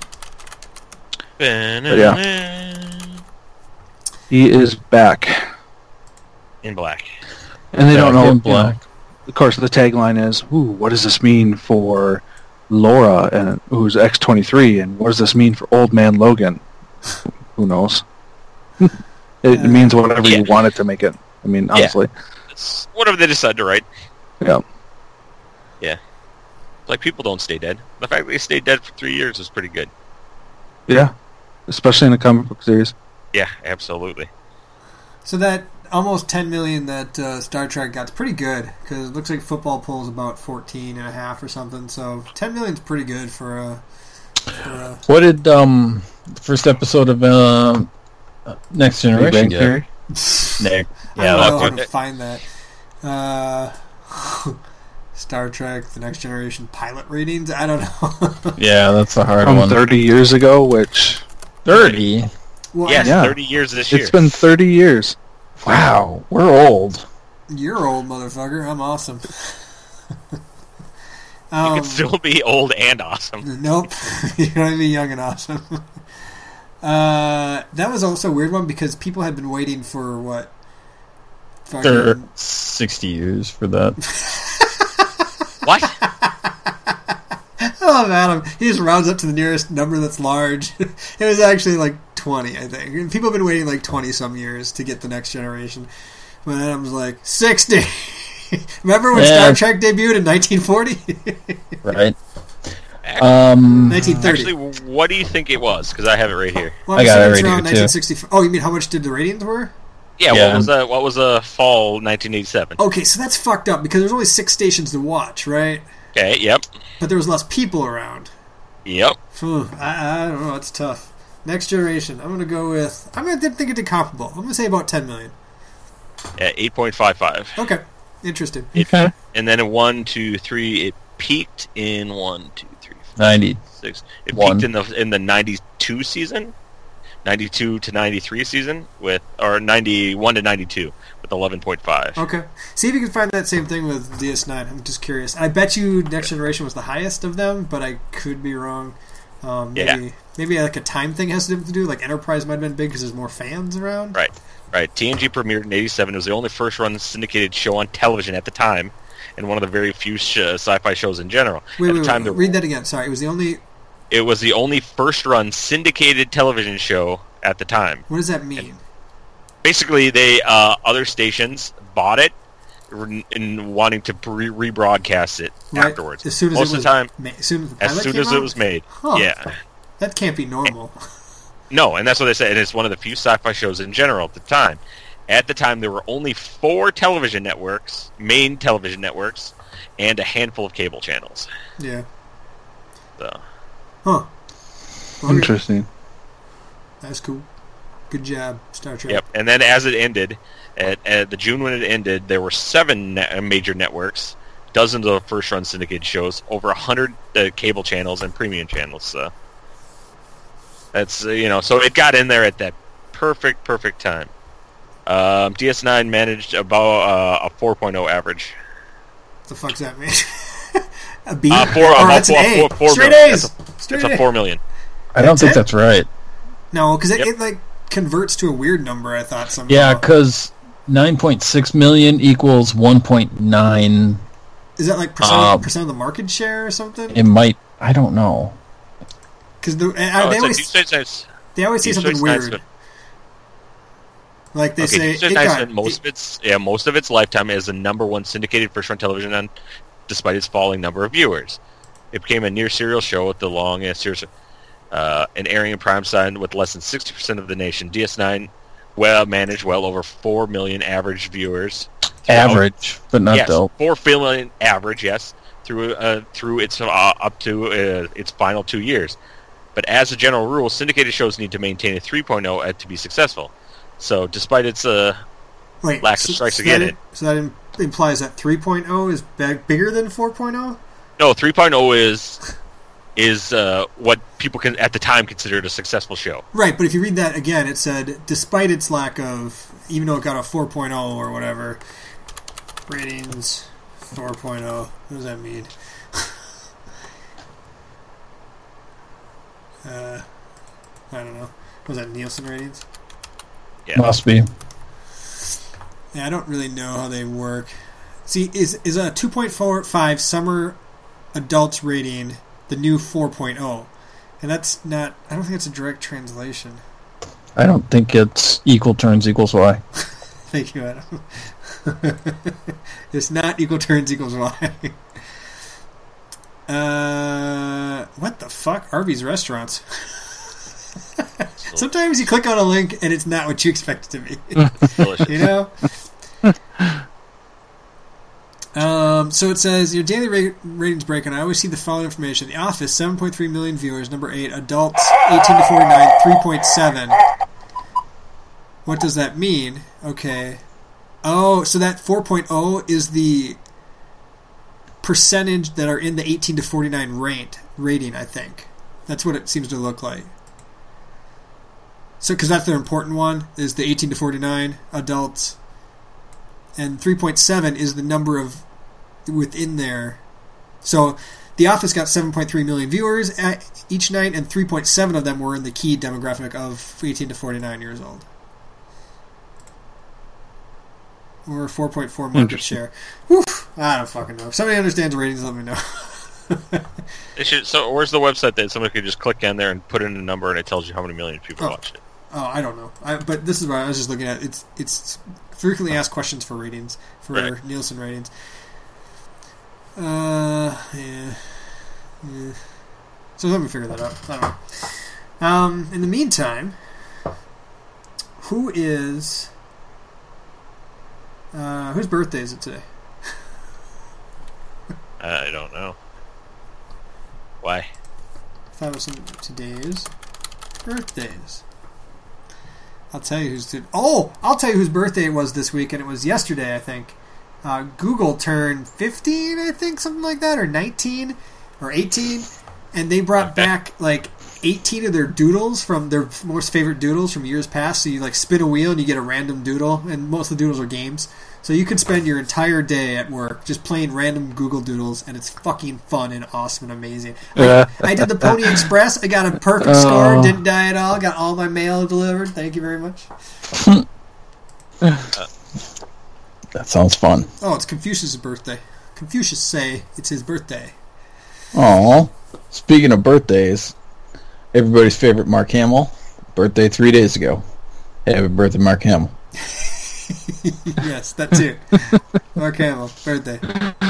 He is back. in black. And they don't Back know, in you know, black. of course, the tagline is, "Ooh, what does this mean for Laura, and who's X twenty-three, and what does this mean for Old Man Logan?" Who knows? it, it means whatever Yeah. you want it to make it. I mean, honestly, It's whatever they decide to write. yeah. Like people don't stay dead. The fact that they stayed dead for three years is pretty good. yeah, especially in a comic book series. Yeah, absolutely. So that almost ten million that uh, Star Trek got's pretty good, because it looks like football pulls about fourteen and a half or something. So ten million's pretty good for a. For a What did um the first episode of uh, Next Big Generation Bang get? Theory. Nick. I Yeah, don't know that's how to find that. Uh, Star Trek: The Next Generation pilot ratings. I don't know. yeah, that's a hard From one. thirty years ago, which Thirty. Well, Yes, Yeah. thirty years this year. it's been thirty years. Wow, we're old. You're old, motherfucker. I'm awesome. You um, can still be old and awesome. Nope. You're going to be young and awesome. uh, that was also a weird one because people had been waiting for what? Thir- Fucking, sixty years for that. What? I love Adam. He just rounds up to the nearest number that's large. It was actually like twenty, I think. People have been waiting like twenty some years to get the Next Generation. When Adam's like, sixty. Remember when Yeah. Star Trek debuted in nineteen forty? Right. Um, nineteen thirty. Actually, what do you think it was? Because I have it right here. Well, I got I'm it saying it's right around here, too. nineteen sixty-four. Oh, you mean how much did the ratings were? Yeah, Yeah. what was uh, what was uh, fall nineteen eighty-seven? Okay, so that's fucked up because there's only six stations to watch, right? Okay, yep, But there was less people around. yep. Phew, I, I don't know. It's tough. Next generation. I'm gonna go with. I'm gonna think it did comparable. I'm gonna say about ten million. At eight point five five. Okay, interesting. okay. And then in one, two, three, it peaked in one, two, three, four, ninety. six. It One. peaked in the in the ninety-two season, ninety-two to ninety-three season with, or ninety-one to ninety-two with eleven point five. Okay. See if you can find that same thing with D S nine. I'm just curious. I bet you Next Generation was the highest of them, but I could be wrong. Um, maybe, Yeah. maybe like a time thing has to do. Like Enterprise might have been big because there's more fans around. Right, right. T N G premiered in eighty-seven. It was the only first-run syndicated show on television at the time, and one of the very few sh- sci-fi shows in general. Wait, at wait, the time, wait. there Read that again. Sorry, it was the only. It was the only first-run syndicated television show at the time. What does that mean? Basically, they uh, other stations bought it in in wanting to re- rebroadcast it Right, afterwards. As soon as Most it of was the time, ma- as soon as, the as pilot soon came as out? it was made. Huh. Yeah. That can't be normal. No, and that's what they said. And it's one of the few sci-fi shows in general at the time. At the time, there were only four television networks, main television networks, and a handful of cable channels. Yeah. So, Huh. Well, Interesting. That's cool. Good job, Star Trek. yep. And then as it ended, at, at the June when it ended, there were seven ne- major networks, dozens of first-run syndicated shows, over a hundred uh, cable channels and premium channels. So that's uh, you know, so it got in there at that perfect, perfect time. Um, D S nine managed about uh, a four point oh average. What the fuck's that mean? A B? Uh, four, or about that's four, an A. four, four Straight million. A's. It's Straight It's A. a four million. I don't That's think it? that's right. No, because it, Yep. it like converts to a weird number. I thought somehow. Yeah, because nine point six million equals one point nine. Is that like percent, Um, percent of the market share or something? It might. I don't know. Because the, uh, Oh, they it's a always Deep Space Nine's- they always say Deep something Space Nine's weird. been- Like they Okay, say, Deep Space it Nine's got, spent most it- of its yeah most of its lifetime as the number one syndicated first-run television on, despite its falling number of viewers. It became a near serial show with the longest series, uh, and airing in prime time with less than sixty percent of the nation. D S nine well managed well over four million average viewers. throughout- Average, but not yes, dope. four million average. Yes, through uh, through its uh, up to uh, its final two years. But as a general rule, syndicated shows need to maintain a three point oh to be successful. So, despite its uh, wait, lack of so, strikes so again, That, it- so that im- implies that three point oh is big, bigger than four point oh. no, three point oh is is uh, what people can at the time considered a successful show. Right, but if you read that again, it said, despite its lack of, even though it got a four point oh or whatever, ratings four point oh. What does that mean? uh, I don't know. Was that Nielsen ratings? Yeah. Must be. Yeah, I don't really know how they work. See, is is a two point four five summer adults rating the new four point oh? And that's not, I don't think it's a direct translation. I don't think it's equal turns equals y. Thank you, Adam. It's not equal turns equals y. Uh, what the fuck? Arby's restaurants. Sometimes you click on a link and it's not what you expect it to be. Delicious. You know? Um, so it says, your daily ra- ratings break, and I always see the following information. The Office, seven point three million viewers. Number eight. Adults, eighteen to forty-nine, three point seven. What does that mean? Okay. Oh, so that four point oh is the percentage that are in the eighteen to forty-nine rate, rating, I think. That's what it seems to look like. So, because that's the important one, is the eighteen to forty-nine adults. And three point seven is the number of within there. So The Office got seven point three million viewers at each night, and three point seven of them were in the key demographic of eighteen to forty-nine years old. Or four point four market share. Woof, I don't fucking know. If somebody understands ratings, let me know. They should, so where's the website that somebody could just click on there and put in a number and it tells you how many million people Oh. watched it? Oh, I don't know. I, but this is what I was just looking at. It's it's frequently asked questions for ratings for Right. Nielsen ratings. Uh, yeah, yeah. So let me figure that out. I don't know. Um, in the meantime, who is uh, whose birthday is it today? I don't know. Why? I thought it was some today's birthdays. I'll tell you who's to, oh, I'll tell you whose birthday it was this week, and it was yesterday, I think. Uh, Google turned fifteen, I think, something like that, or nineteen, or eighteen, and they brought back like eighteen of their doodles from their most favorite doodles from years past. So you like spin a wheel and you get a random doodle, and most of the doodles are games. So you can spend your entire day at work just playing random Google doodles, and it's fucking fun and awesome and amazing. I, I did the Pony Express. I got a perfect Oh. score. Didn't die at all. Got all my mail delivered. Thank you very much. That sounds fun. Oh, it's Confucius' birthday. Confucius say it's his birthday. Aw. Speaking of birthdays, everybody's favorite Mark Hamill, birthday three days ago. Happy birthday, Mark Hamill. Yes, that too. Mark Hamill, birthday.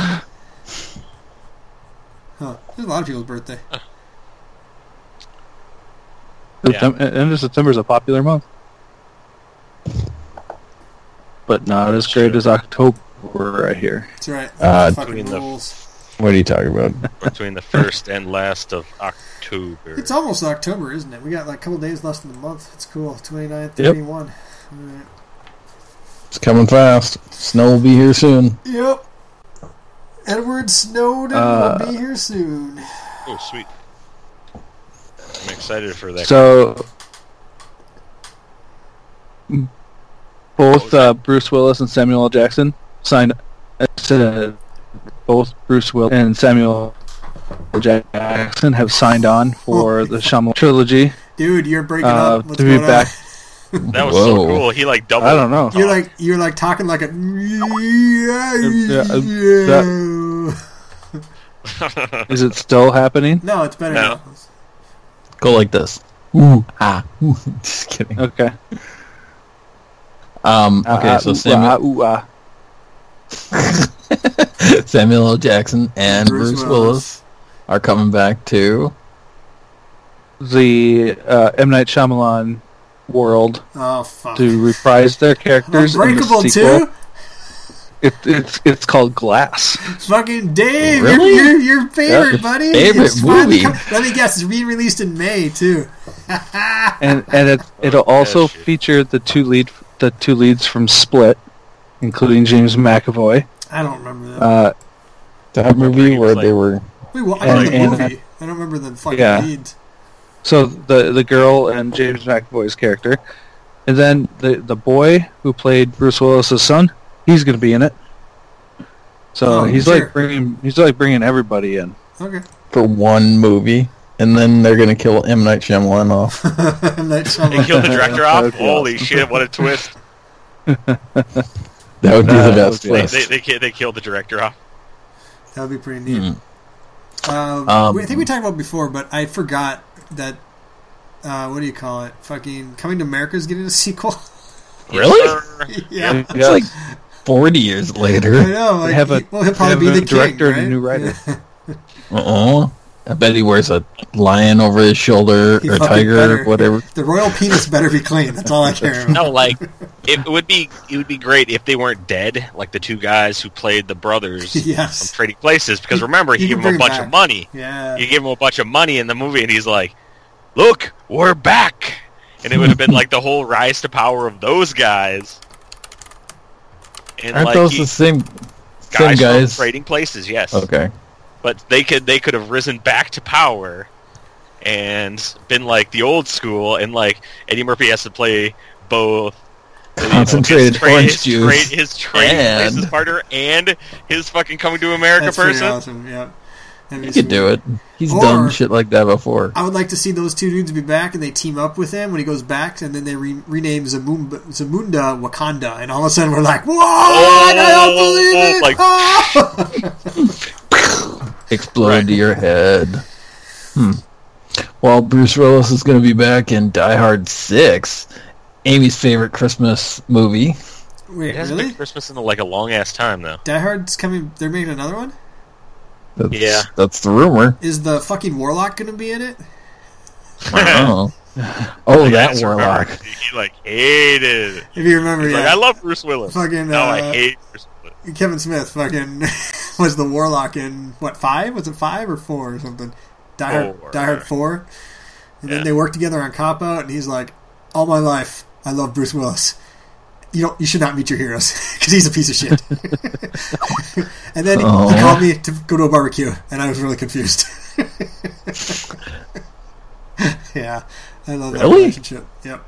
Huh. There's a lot of people's birthday. September, end of September is a popular month, but not as great as October, I hear. That's right. Uh, Fucking Between the- rules. What are you talking about? Between the first and last of October. It's almost October, isn't it? We got like a couple days left in the month. It's cool. twenty-nine, Yep. thirty-one. Alright. It's coming fast. Snow will be here soon. Yep. Edward Snowden Uh, will be here soon. Oh, sweet. I'm excited for that. So, both uh, Bruce Willis and Samuel L. Jackson signed. Uh, both Bruce Willis and Samuel L. Jackson have signed on for the Shyamalan trilogy. Dude, you're breaking Uh, up. What's to be going on? back. That was so Whoa. cool. He like doubled. I don't know. You're like you're like talking like a Yeah, uh, Is it still happening? No, it's better No. now. Go like this. Ooh, ah. Ooh. Just kidding. Okay. Um, okay, Uh, so ooh, Samuel, ah, ooh, ah. Samuel L. Jackson and Bruce, Willis. are coming back to. The uh, M. Night Shyamalan world Oh fuck. to reprise their characters in Unbreakable the sequel. too? It, it's it's called Glass. Fucking Dave, Really? you're, you're your favorite, Yeah, buddy. favorite It's finally movie. come- let me guess, it's re-released in May too. and and it it'll also yeah, shit. feature the two lead the two leads from Split, including James McAvoy. I don't remember that. Uh, That movie he where was they like- were. Wait, well, I and- remember the and- movie. I don't remember the fucking Yeah. lead. so the the girl and James McAvoy's character, and then the the boy who played Bruce Willis's son, he's going to be in it. So Oh, he's sure. like bringing he's like bringing everybody in. Okay. For one movie, and then they're gonna kill M. Night Shyamalan off. Night They Shyamalan. killed the director That off. would be Holy awesome. shit! What a twist. That would be That the best would be They twist. they, they ki- they killed the director off. That would be pretty neat. Mm. Um, Um, I think we talked about it before, but I forgot that. Uh, what do you call it? Fucking Coming to America is getting a sequel. Really? Yes, sir. Yeah. It's like forty years I later. know. Like, They have a- he- well, he'll they probably have be a the king, director and a right? new writer. Yeah. Uh-uh. I bet he wears a lion over his shoulder, He or a fucking tiger, better. or whatever. The royal penis better be clean. That's all I care about. No, like it would be it would be great if they weren't dead, like the two guys who played the brothers from Yes. Trading Places. Because remember, You he can gave him a bring bunch back. of money. Yeah. You give him a bunch of money in the movie, and he's like, "Look, we're back." And it would have been like the whole rise to power of those guys. And Aren't like those he, the same, same guys, guys? from Trading Places, yes. Okay. But they could they could have risen back to power and been like the old school, and like Eddie Murphy has to play both you know, Concentrated his, tra- orange his, juice tra- his Trading and- Places partner and his fucking Coming to America That's pretty person. awesome. Yeah. That'd be He could sweet. do it. He's Or- done shit like that before. I would like to see those two dudes be back, and they team up with him when he goes back, and then they re- rename Zamunda, Zamunda Wakanda, and all of a sudden we're like, "What? I don't believe it!" Oh! Explode Right. to your head. Hmm. Well, Bruce Willis is going to be back in Die Hard six, Amy's favorite Christmas movie. Wait, It hasn't really? been Christmas in like a long ass time though. Die Hard's coming. They're making another one. That's, Yeah. that's the rumor. Is the fucking Warlock going to be in it? I don't know. Oh, Yeah, that I just remember warlock. He like hated it. If you remember, He's yeah. like, I love Bruce Willis. Fucking, no, I uh, hate Bruce Willis. Kevin Smith fucking was the Warlock in what five? Was it five or four or something? Die Hard, Four. Die Hard four. And Yeah. then they work together on Cop Out, and he's like, "All my life, I love Bruce Willis. You don't, you should not meet your heroes because he's a piece of shit." And then Oh. he called me to go to a barbecue, and I was really confused. Yeah, I love that Really? relationship. Yep.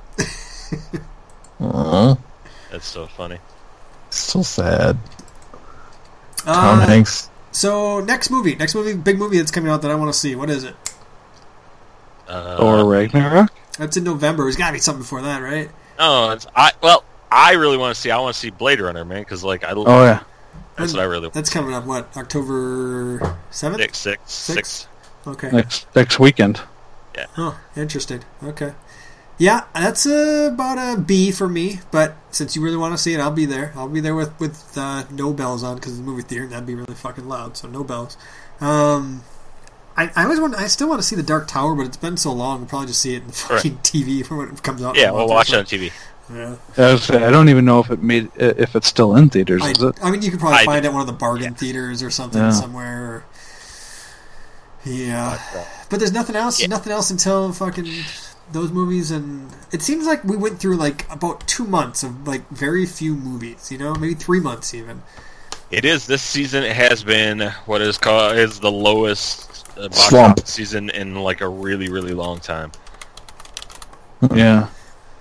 Aw, That's so funny. so sad. Tom Uh, Hanks. So next movie, next movie, big movie that's coming out that I want to see. What is it? Uh, Or Ragnarok? That's in November. There's got to be something before that, right? No, it's, I well, I really want to see. I want to see Blade Runner, man, because like I. Oh, yeah. That's what I really. That's coming up. What, October seventh? Six, six, Six? six. Okay. Next next weekend. Oh, interesting. Okay. Yeah, that's uh, about a B for me. But since you really want to see it, I'll be there. I'll be there with with uh, no bells on because the movie theater and that'd be really fucking loud. So no bells. Um, I I always want. I still want to see the Dark Tower, but it's been so long. We'll probably just see it in the fucking T V when it comes out. in Yeah, a we'll month or watch it so. on T V. Yeah. I, was, I don't even know if it made if it's still in theaters. I, Is it? I mean, you could probably I find did- it at one of the bargain theaters or something Yeah. somewhere. Or, yeah, but there's nothing else. Yeah. Nothing else until fucking those movies, and it seems like we went through like about two months of like very few movies. You know, maybe three months even. It is this season. It has been what is called is the lowest uh, box Slump. office season in like a really really long time. Yeah.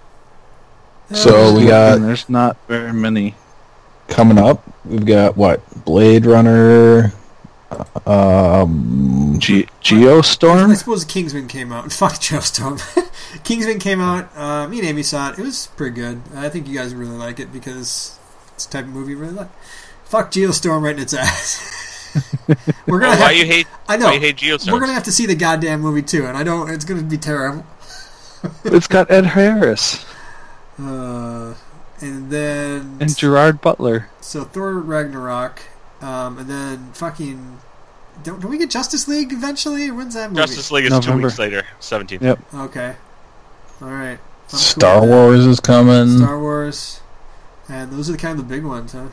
So we got And there's not very many. coming up. We've got what? Blade Runner. Um, Ge- I Geostorm? suppose Kingsman came out. Fuck Geostorm. Kingsman came out. Uh, me and Amy saw it. It was pretty good. I think you guys would really like it because it's the type of movie you really like. Fuck Geostorm right in its ass. We're gonna Oh, why have, you hate? I know. Why you hate Geostorm? We're gonna have to see the goddamn movie too, and I don't. It's gonna be terrible. It's got Ed Harris Uh, and then and Gerard Butler. so Thor Ragnarok, um, and then fucking. Don't, don't we get Justice League eventually? When's that movie? Justice League is November. two weeks later, seventeenth. Yep. Okay. All right. I'm Star cool with that. Wars is coming. Star Wars, and those are the kind of the big ones, huh?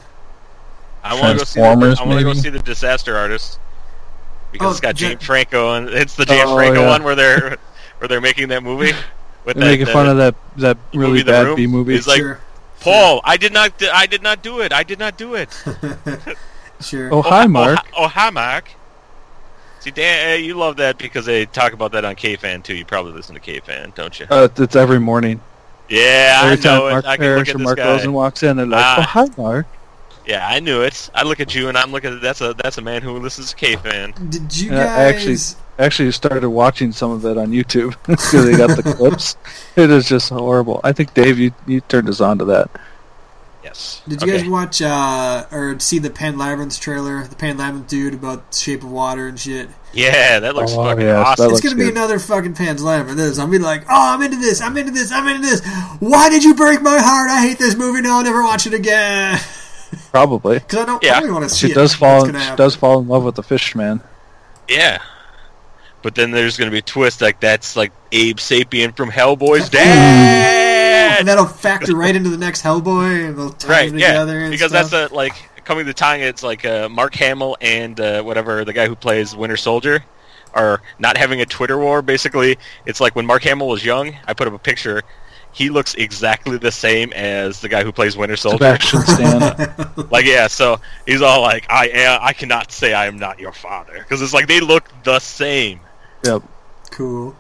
I want to go see. The, Transformers, I want to go maybe? see the Disaster Artist because Oh, it's got Ja- James Franco and it's the James Oh, Franco yeah. one where they're where they're making that movie with They're making fun of that, that really movie, The bad Room. B movie. He's like, Sure. Paul, I did not, I did not do it. I did not do it. Sure. Oh, hi, Mark. Oh, hi, Mark. See, Dan, uh, you love that because they talk about that on K-Fan too. You probably listen to K-Fan, don't you? Uh, it's every morning. Yeah, Every I time know Mark it. I can look Parrish at or this Mark guy. Rosen walks in, they're like, Ah. "Oh, hi, Mark." Yeah, I knew it. I look at you and I'm looking at that's a that's a man who listens to K-Fan. Did you Yeah, guys? I actually- Actually, started watching some of it on YouTube because they got the clips. It is just horrible. I think Dave, you, you turned us on to that. Yes. Did you Okay. guys watch uh, or see the Pan Labyrinth trailer? The Pan Labyrinth dude about Shape of Water and shit. Yeah, that looks Oh, fucking yes, that awesome. It's looks gonna be good. another fucking Pan's Labyrinth. This. I'll be like, oh, I'm into this. I'm into this. I'm into this. Why did you break my heart? I hate this movie. Now I'll never watch it again. Probably. Because I don't. Yeah. I don't want to see She it. does What's fall. gonna She happen. does fall in love with the fish man. Yeah. But then there's going to be a twist like that's like Abe Sapien from Hellboy's dad. And that'll factor right into the next Hellboy, and they'll tie Right, them yeah. together. And Because stuff. that's a, like coming to tying it's like uh, Mark Hamill and uh, whatever the guy who plays Winter Soldier are not having a Twitter war. Basically, it's like when Mark Hamill was young. I put up a picture. He looks exactly the same as the guy who plays Winter Soldier. Sebastian Stan. Like, yeah, so he's all like, "I am. I cannot say I am not your father," because it's like they look the same. Yep. Cool.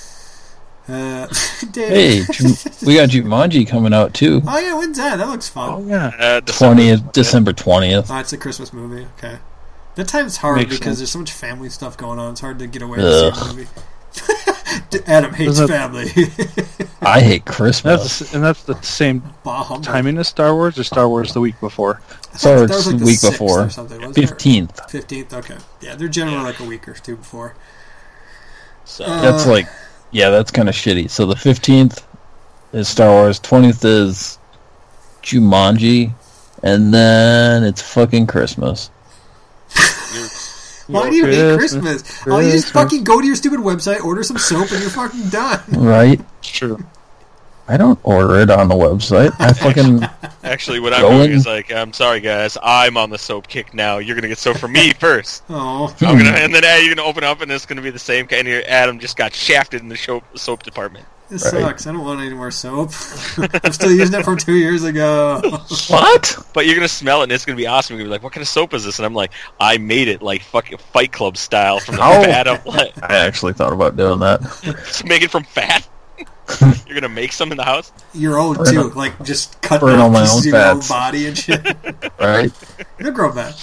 Uh, Dave. Hey, Jum- we got Jumanji coming out too. Oh yeah, when's that? That looks fun. Oh yeah. Uh, December- Twentieth, December twentieth. Oh, it's a Christmas movie. Okay. That time's hard Makes because sense. there's so much family stuff going on. It's hard to get away to see a Ugh. movie. Adam hates Doesn't- family. I hate Christmas. That's and that's the same Bah humbug. timing as Star Wars, or Star Wars the week before. So That it's was like the the week sixth before, or something, wasn't it? fifteenth. fifteenth, okay. Yeah, they're generally like a week or two before. So, Uh, That's like, yeah, that's kind of shitty. So the fifteenth is Star Wars, twentieth is Jumanji, and then it's fucking Christmas. Why do you hate Christmas? Oh, you just fucking go to your stupid website, order some soap, and you're fucking done. Right? True. I don't order it on the website. I fucking Actually, what I'm Go doing in. is like, I'm sorry guys, I'm on the soap kick now. You're gonna get soap from me first. Oh, I'm gonna, and then uh, you're gonna open up, and it's gonna be the same kind. And Adam just got shafted in the soap, soap department. this Right. sucks. I don't want any more soap. I'm still using it from two years ago. what? But you're gonna smell it, and it's gonna be awesome. You're gonna be like, "What kind of soap is this?" And I'm like, "I made it like fucking Fight Club style from the Oh. fat of like, I actually thought about doing that. to make it from fat." You're gonna make some in the house. Your own Burn too, all- like just cutting burn all off my pieces own of your own fats. body and shit. Right? It'll grow back.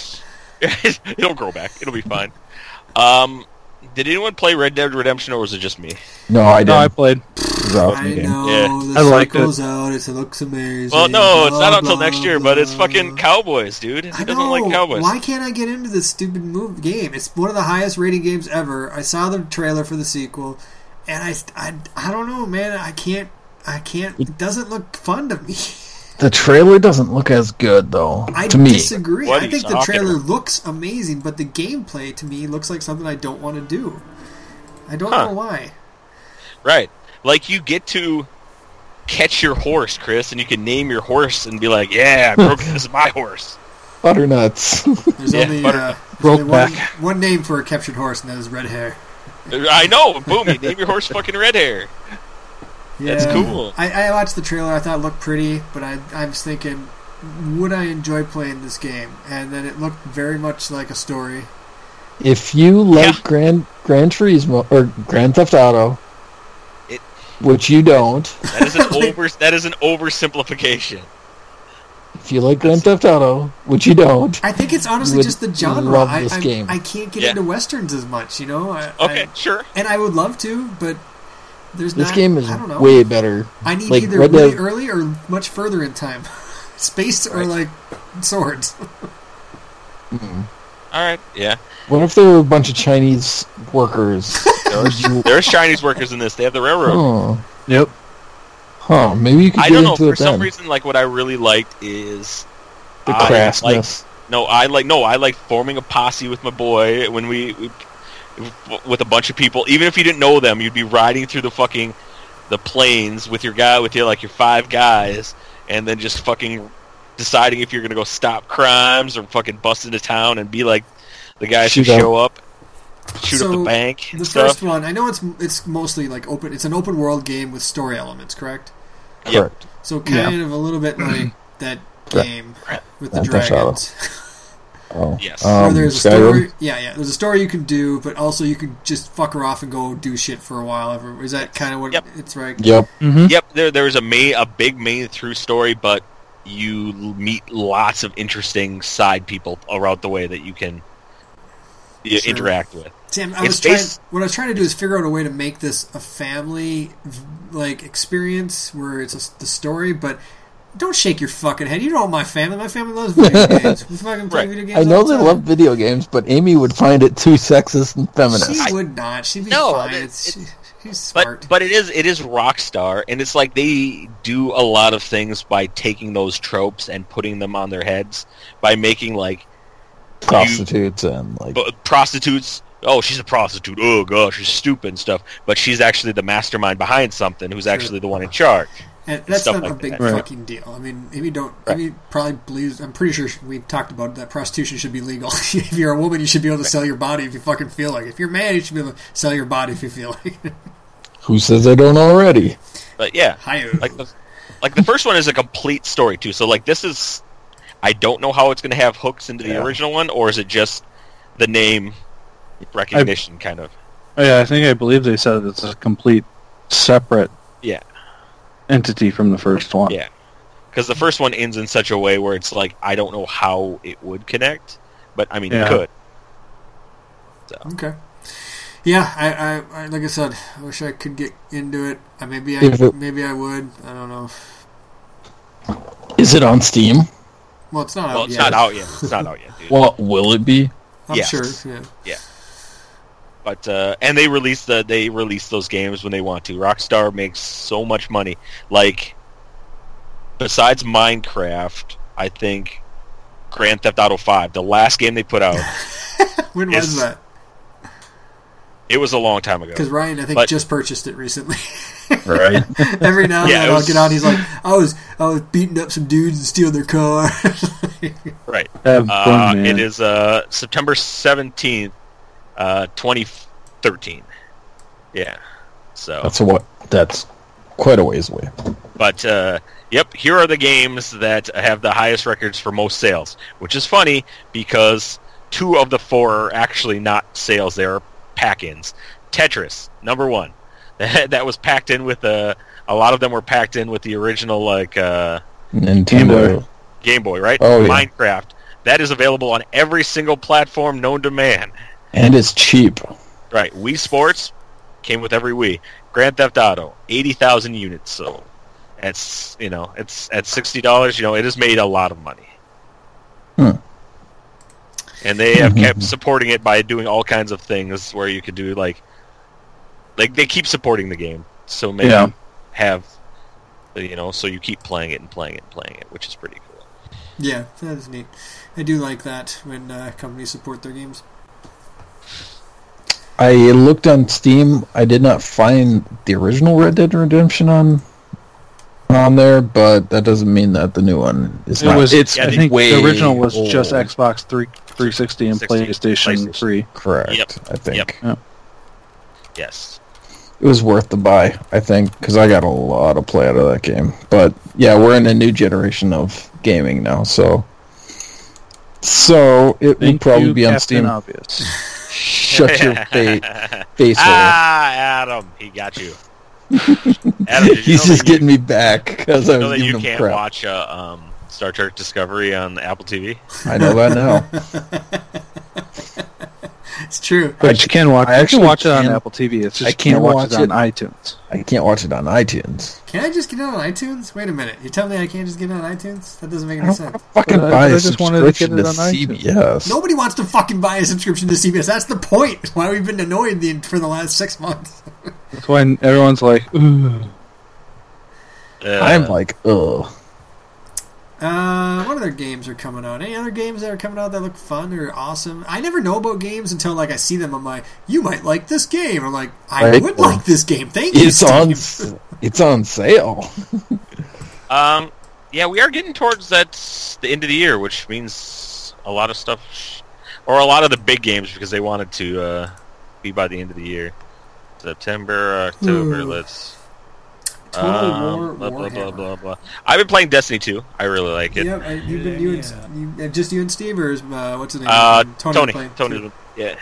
It'll grow back. It'll be fine. Um, did anyone play Red Dead Redemption, or was it just me? No, I No, I didn't. played. It was out I again. know Yeah. the I liked cycle's out. It looks amazing. Well, no, it's blah, not until blah, next year. But it's blah. fucking Cowboys, dude. Who I doesn't know. like Cowboys? Why can't I get into this stupid move game? It's one of the highest rated games ever. I saw the trailer for the sequel, and I, I, I don't know, man. I can't. I can't. It doesn't look fun to me. The trailer doesn't look as good, though, I to me. disagree. What are I you think the talking trailer about? looks amazing, but the gameplay to me looks like something I don't want to do. I don't Huh. know why. Right. Like you get to catch your horse, Chris, and you can name your horse and be like, "Yeah, I broke this is my horse." Butternuts. There's Yeah, only, butter- uh, there's only one, Brokeback. one name for a captured horse, and that is red hair. I know. Boom! You name your horse fucking red hair. That's Yeah. cool. I, I watched the trailer. I thought it looked pretty, but I, I was thinking, would I enjoy playing this game? And then it looked very much like a story. If you like Yeah. Gran Gran Turismo or Grand Theft Auto, It- which you don't, That is an over. That is an oversimplification. if you like Grand Theft Auto, which you don't, I think it's honestly would just the genre. love I, this I, game. I can't get Yeah. into westerns as much, you know. I, Okay, I, sure. and I would love to, but there's this not. game is I don't know. way better. I need like either Red really Dead- early or much further in time. Space or Right. like swords. All right. Yeah. What if there were a bunch of Chinese workers? Would you- There's Chinese workers in this. They have the railroad. oh, Yep. huh? Maybe you could I get don't know. into For it some then. reason, like what I really liked is the I crassness. No, I like no, I like forming a posse with my boy when we, we with a bunch of people. Even if you didn't know them, you'd be riding through the fucking the plains with your guy with your like your five guys, and then just fucking deciding if you're gonna go stop crimes or fucking bust into town and be like the guys Shoot who up. show up, shoot up So, the bank and The stuff. first one, I know it's it's mostly like open. It's an open world game with story elements, correct? Yep. Correct. So kind of a little bit like that game with the Grand Theft Auto. dragons. Oh, Yes. Where Um, there's a Skyrim? story, yeah, yeah. There's a story you can do, but also you can just fuck her off and go do shit for a while. Ever is that kind of what Yep. it's like? Yep. Mm-hmm. Yep, there there's a main a big main through story, but you meet lots of interesting side people around the way that you can you Sure. interact with. Sam, I It's was trying. based- What I was trying to do is figure out a way to make this a family like experience where it's a, the story, but. Don't shake your fucking head. You know my family. My family loves video games. We fucking play Right. video games. I know all the they time. love video games, but Amy would find it too sexist and feminist. She would not. She'd be No, fine. it- It's, she, she's But smart. but it is it is Rockstar, and it's like they do a lot of things by taking those tropes and putting them on their heads by making like Prostitutes and like bu- prostitutes. Oh, she's a prostitute. Oh gosh, she's stupid and stuff. But she's actually the mastermind behind something. Who's actually the one in charge. And that's stuff not a like big that. Right. fucking deal. I mean, Amy don't. Right. Amy probably believes. I'm pretty sure we've talked about that prostitution should be legal. If you're a woman, you should be able to sell your body if you fucking feel like it. If you're a man, you should be able to sell your body if you feel like it. who says I don't already? But yeah, Hi. like the like the first one is a complete story too. So like this is, I don't know how it's going to have hooks into the Yeah. original one, or is it just the name recognition kind of? Oh, yeah, I think I believe they said it's a complete separate Yeah. entity from the first one. Yeah. Because the first one ends in such a way where it's like I don't know how it would connect, but I mean Yeah. it could. Okay. Yeah, I, I, I, like I said, I wish I could get into it. Uh, maybe I, If it- maybe I would. I don't know. Is it on Steam? Well, it's not Well, out it's yet. not out yet. It's not out yet, dude. Well, will it be? I'm Yes. sure. Yeah. But uh, and they release the they release those games when they want to. Rockstar makes so much money. Like besides Minecraft, I think Grand Theft Auto five, the last game they put out. When was is- that? It was a long time ago. Because Ryan, I think, But- just purchased it recently. Right. Every now and Yeah, then it I'll was- get on. He's like, I was I was beating up some dudes and stealing their car. Right. Have Uh, fun, man. it is uh, September seventeenth, uh, twenty thirteen. Yeah. So, That's a what? That's quite a ways away. but uh, yep, here are the games that have the highest records for most sales, which is funny because two of the four are actually not sales; they are pack-ins. Tetris, number one, that that was packed in with a. A lot of them were packed in with the original like uh, Nintendo. Game Boy, right? Oh, yeah. Minecraft, that is available on every single platform known to man. And it's cheap. Right, Wii Sports came with every Wii. Grand Theft Auto, eighty thousand units sold. It's you know, it's at sixty dollars. You know, it has made a lot of money. Hmm. And they have kept supporting it by doing all kinds of things where you could do like, like they keep supporting the game, so maybe Yeah. have, you know, so you keep playing it and playing it and playing it, which is pretty cool. Yeah, that is neat. I do like that when uh, companies support their games. I looked on Steam. I did not find the original Red Dead Redemption on on there, but that doesn't mean that the new one is It not. was. It's Yeah, I they- think way the original was just old. Xbox three three sixty and sixty, PlayStation, PlayStation. three. correct. Yep. I think Yep. Yes. it was worth the buy. I think because I got a lot of play out of that game. But yeah, we're in a new generation of gaming now, so so it will Thank probably you, be on Captain Steam. Obvious. Shut your fa- face hole. Ah, Adam, he got you. Adam, did you He's know just that you- getting me back because I know was that giving you him can't crap. watch uh, um, Star Trek Discovery on Apple T V? I know that now. It's true. But you can watch. I You actually can watch it on can- Apple T V. It's just I you can't can't watch, watch it on it. iTunes. I can't watch it on iTunes. Can I just get it on iTunes? Wait a minute. You tell me I can't just get it on iTunes? That doesn't make I any don't sense. want to fucking But I- buy but I a just wanted to get subscription it to on C iTunes. B S. Nobody wants to fucking buy a subscription to C B S. That's the point. Why we've been annoyed the, for the last six months. That's why everyone's like, "Ooh." Uh, I'm like, ugh. Uh, what other games are coming out? Any other games that are coming out that look fun or awesome? I never know about games until like I see them. I'm like, you might like this game. I'm like, I Right. would like this game. Thank you, It's Steve. on. s- It's on sale. Um, yeah, we are getting towards that the end of the year, which means a lot of stuff, or a lot of the big games, because they wanted to uh, be by the end of the year. September, October. Ooh. Let's. Total um, War blah, blah, blah, Warhammer. blah, blah. I've been playing Destiny two. I really like it. Yep, I, you've been you and you, uh, just you and Steve, or is, uh, what's his name? Uh, Tony. Tony. playing Tony. too. Yeah.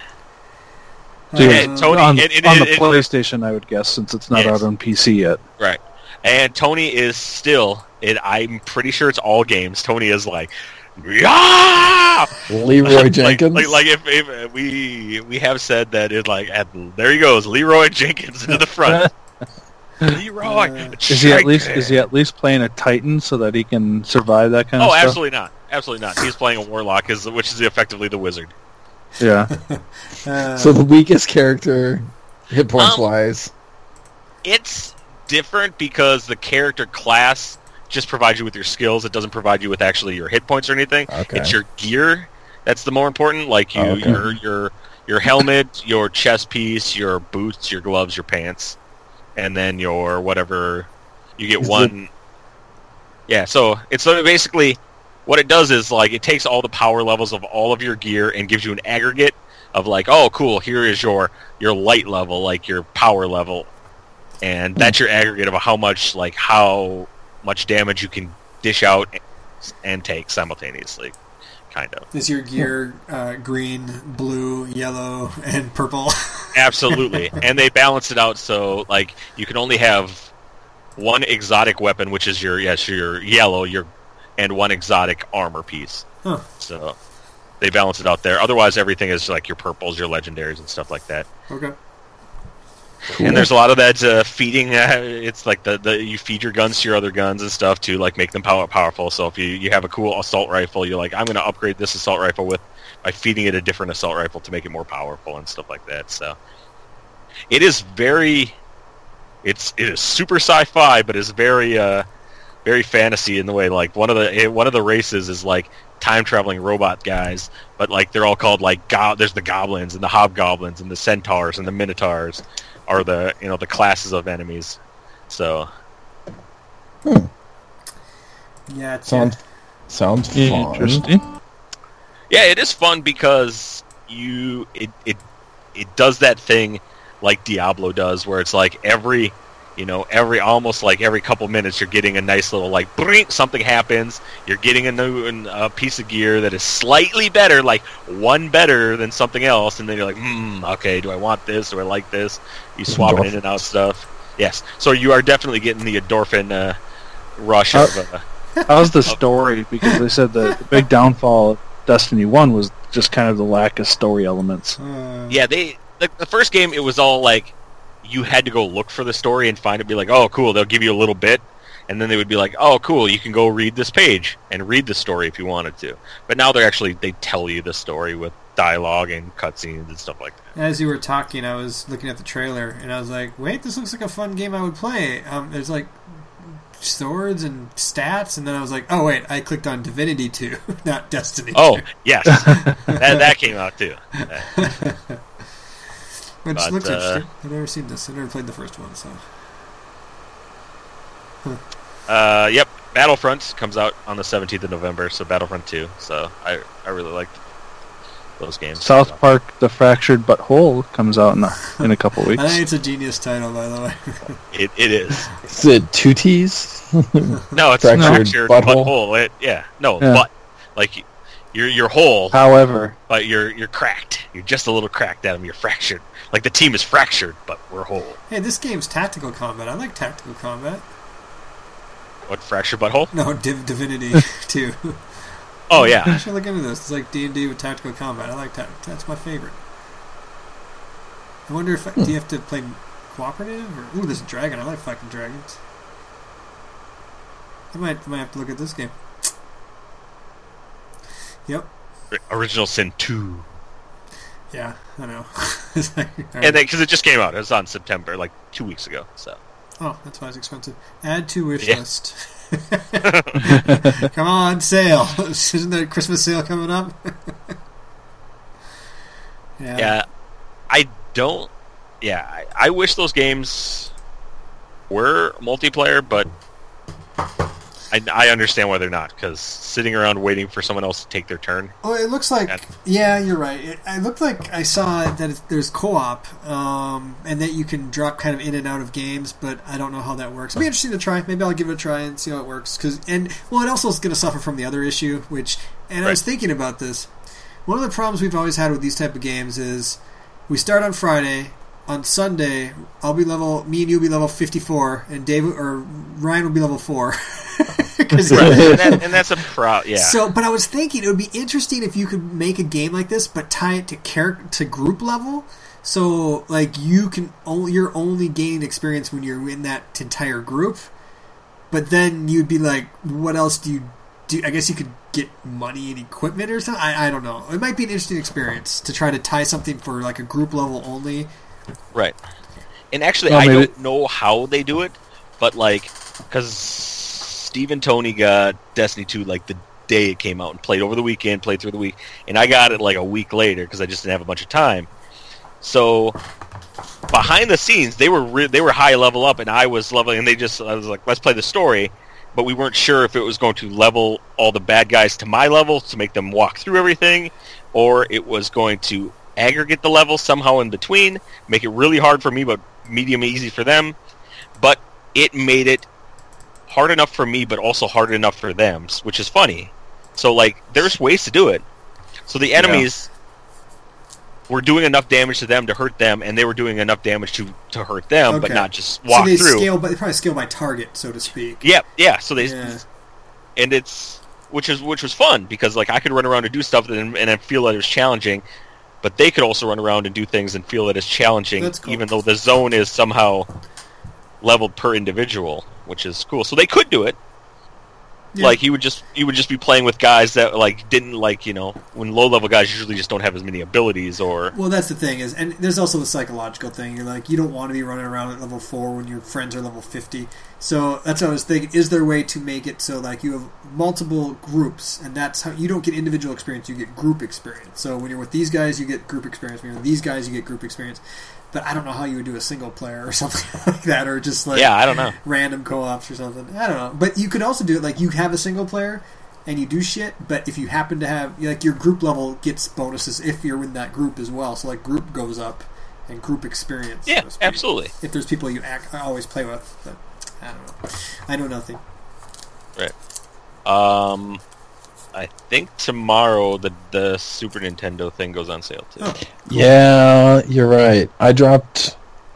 So Yeah, Uh, Tony- on, it- it- on the it- it- PlayStation, I would guess, since it's not Yes. out on P C yet. Right. And Tony is still, it, I'm pretty sure it's all games. Tony is like, yeah! Leroy like, Jenkins. like, like if, if we we have said that it like at, there he goes, Leroy Jenkins into the front. Leroy. Uh, Is he at least Jenkins. is he at least playing a Titan so that he can survive that kind of Oh, stuff? absolutely not. Absolutely not. He's playing a warlock, is which is effectively the wizard. Yeah. Uh, so the weakest character, hit points Um, wise. It's different because the character class just provides you with your skills. It doesn't provide you with actually your hit points or anything. Okay. It's your gear that's the more important. Like you, Oh, okay. your your your helmet, your chest piece, your boots, your gloves, your pants, and then your whatever. You get Is one. Yeah. So it's so basically what it does is like it takes all the power levels of all of your gear and gives you an aggregate of like, oh, cool. Here is your your light level, like your power level, and that's your aggregate of how much like how much damage you can dish out and take simultaneously, kind of. is your gear uh, green, blue, yellow, and purple? Absolutely. And they balanced it out so like you can only have one exotic weapon, which is your yes, your yellow, your and one exotic armor piece. Huh. So they balance it out there. Otherwise everything is like your purples, your legendaries and stuff like that. Okay. And there's a lot of that uh, feeding. Uh, it's like the, the you feed your guns to your other guns and stuff to like make them power, powerful. So if you, you have a cool assault rifle, you're like, I'm going to upgrade this assault rifle with by feeding it a different assault rifle to make it more powerful and stuff like that. So it is very, it's it is super sci-fi, but it's very uh, very fantasy in the way like one of the one of the races is like time traveling robot guys, but like they're all called like go- there's the goblins and the hobgoblins and the centaurs and the minotaurs are the you know the classes of enemies. So Hmm. Yeah, it's Sounds sounds fun. Interesting. yeah, it is fun because you it it it does that thing like Diablo does, where it's like every you know every almost like every couple minutes you're getting a nice little like brink, something happens. You're getting a new a piece of gear that is slightly better, like one better than something else, and then you're like, hmm, okay, do I want this? Do I like this? You swap it in and out stuff. Yes, so you are definitely getting the endorphin uh, rush Uh, of. Uh, How's the story? Because they said that the big downfall of Destiny one was just kind of the lack of story elements. uh, Yeah, they the, the first game it was all like you had to go look for the story and find it. Be like, oh, cool, they'll give you a little bit, and then they would be like, oh, cool, you can go read this page and read the story if you wanted to. But now they're actually they tell you the story with dialogue and cutscenes and stuff like that. As you were talking, I was looking at the trailer, and I was like, wait, this looks like a fun game I would play. Um, there's like swords and stats, and then I was like, oh wait, I clicked on Divinity two, not Destiny Oh, two. yes, that that came out too. Which but, looks uh, interesting. I've never seen this. I've never played the first one, so. Uh, yep, Battlefront comes out on the seventeenth of November, so Battlefront two. So I I really liked those games. South Park: The Fractured But Whole comes out in a, in a couple I think weeks. it's a genius title, by the way. It it is. Is it two T's? No, it's Fractured fractured butthole? butthole. It, yeah, no, Yeah. but like you're you're whole, However, but you're you're cracked. You're just a little cracked, Adam. You're fractured. Like the team is fractured, but we're whole. Hey, this game's tactical combat. I like tactical combat. What fractured butthole? No, Div- Divinity two. Oh I yeah, should look into this. It's like D and D with tactical combat. I like that. That's my favorite. I wonder if do you have to play cooperative or ooh, there's a dragon. I like fucking dragons. I might I might have to look at this game. Yep. Original Sin two, Yeah, I know. It's like, all right. and then because it just came out, it was on September, like two weeks ago. So Oh, that's why it's expensive. Add to wish Yeah. list. Come on, sale. Isn't there a Christmas sale coming up? yeah. yeah, I don't. Yeah, I, I wish those games were multiplayer, but I, I understand why they're not. Because sitting around waiting for someone else to take their turn. Oh, it looks like. That- Yeah, you're right. It, it looked like I saw that it's, there's co-op, um, and that you can drop kind of in and out of games, but I don't know how that works. It'll be interesting to try. Maybe I'll give it a try and see how it works. Cause, and well, it also is going to suffer from the other issue, which. And I was Right. thinking about this. One of the problems we've always had with these type of games is we start on Friday. On Sunday, I'll be level. Me and you'll be level fifty-four, and Dave or Ryan will be level four. 'Cause- Right, and, that, and that's a pro. Yeah. So, but I was thinking it would be interesting if you could make a game like this, but tie it to character to group level. So, like you can only you're only gaining experience when you're in that entire group. But then you'd be like, what else do you do? I guess you could get money and equipment or something. I, I don't know. It might be an interesting experience to try to tie something for like a group level only. Right. And actually, Well, I maybe- don't know how they do it, but like, because Steve and Tony got Destiny two like the day it came out and played over the weekend, played through the week, and I got it like a week later because I just didn't have a bunch of time. So behind the scenes, they were re- they were high level up, and I was leveling, and they just I was like, let's play the story, but we weren't sure if it was going to level all the bad guys to my level to make them walk through everything, or it was going to aggregate the levels somehow in between, make it really hard for me but medium easy for them. But it made it hard enough for me but also hard enough for them, which is funny. So like there's ways to do it. So the enemies were doing enough damage to them to hurt them, and they were doing enough damage to, to hurt them, but Okay. not just walk so they through. scale, but they probably scale by target, so to speak. Yeah, yeah. So they Yeah. and it's which is which was fun because like I could run around and do stuff and and I feel that it was challenging, but they could also run around and do things and feel that it's challenging, That's cool. even though the zone is somehow leveled per individual, which is cool. So they could do it, Yeah. Like he would just he would just be playing with guys that like didn't like you know when low level guys usually just don't have as many abilities or Well, that's the thing is, and there's also the psychological thing. You're like, you don't want to be running around at level four when your friends are level fifty. So that's what I was thinking. Is there a way to make it so like you have multiple groups, and that's how you don't get individual experience, you get group experience. So when you're with these guys, you get group experience. When you're with these guys, you get group experience. But I don't know how you would do a single player or something like that, or just like yeah I don't know random co-ops or something. I don't know. But you could also do it like you have a single player and you do shit, but if you happen to have like your group level gets bonuses if you're in that group as well. So like group goes up and group experience. yeah so to speak, absolutely if there's people you act, always play with. But I don't know. I know nothing. right. Um, I think tomorrow the the Super Nintendo thing goes on sale too. Oh. Yeah, you're right. I dropped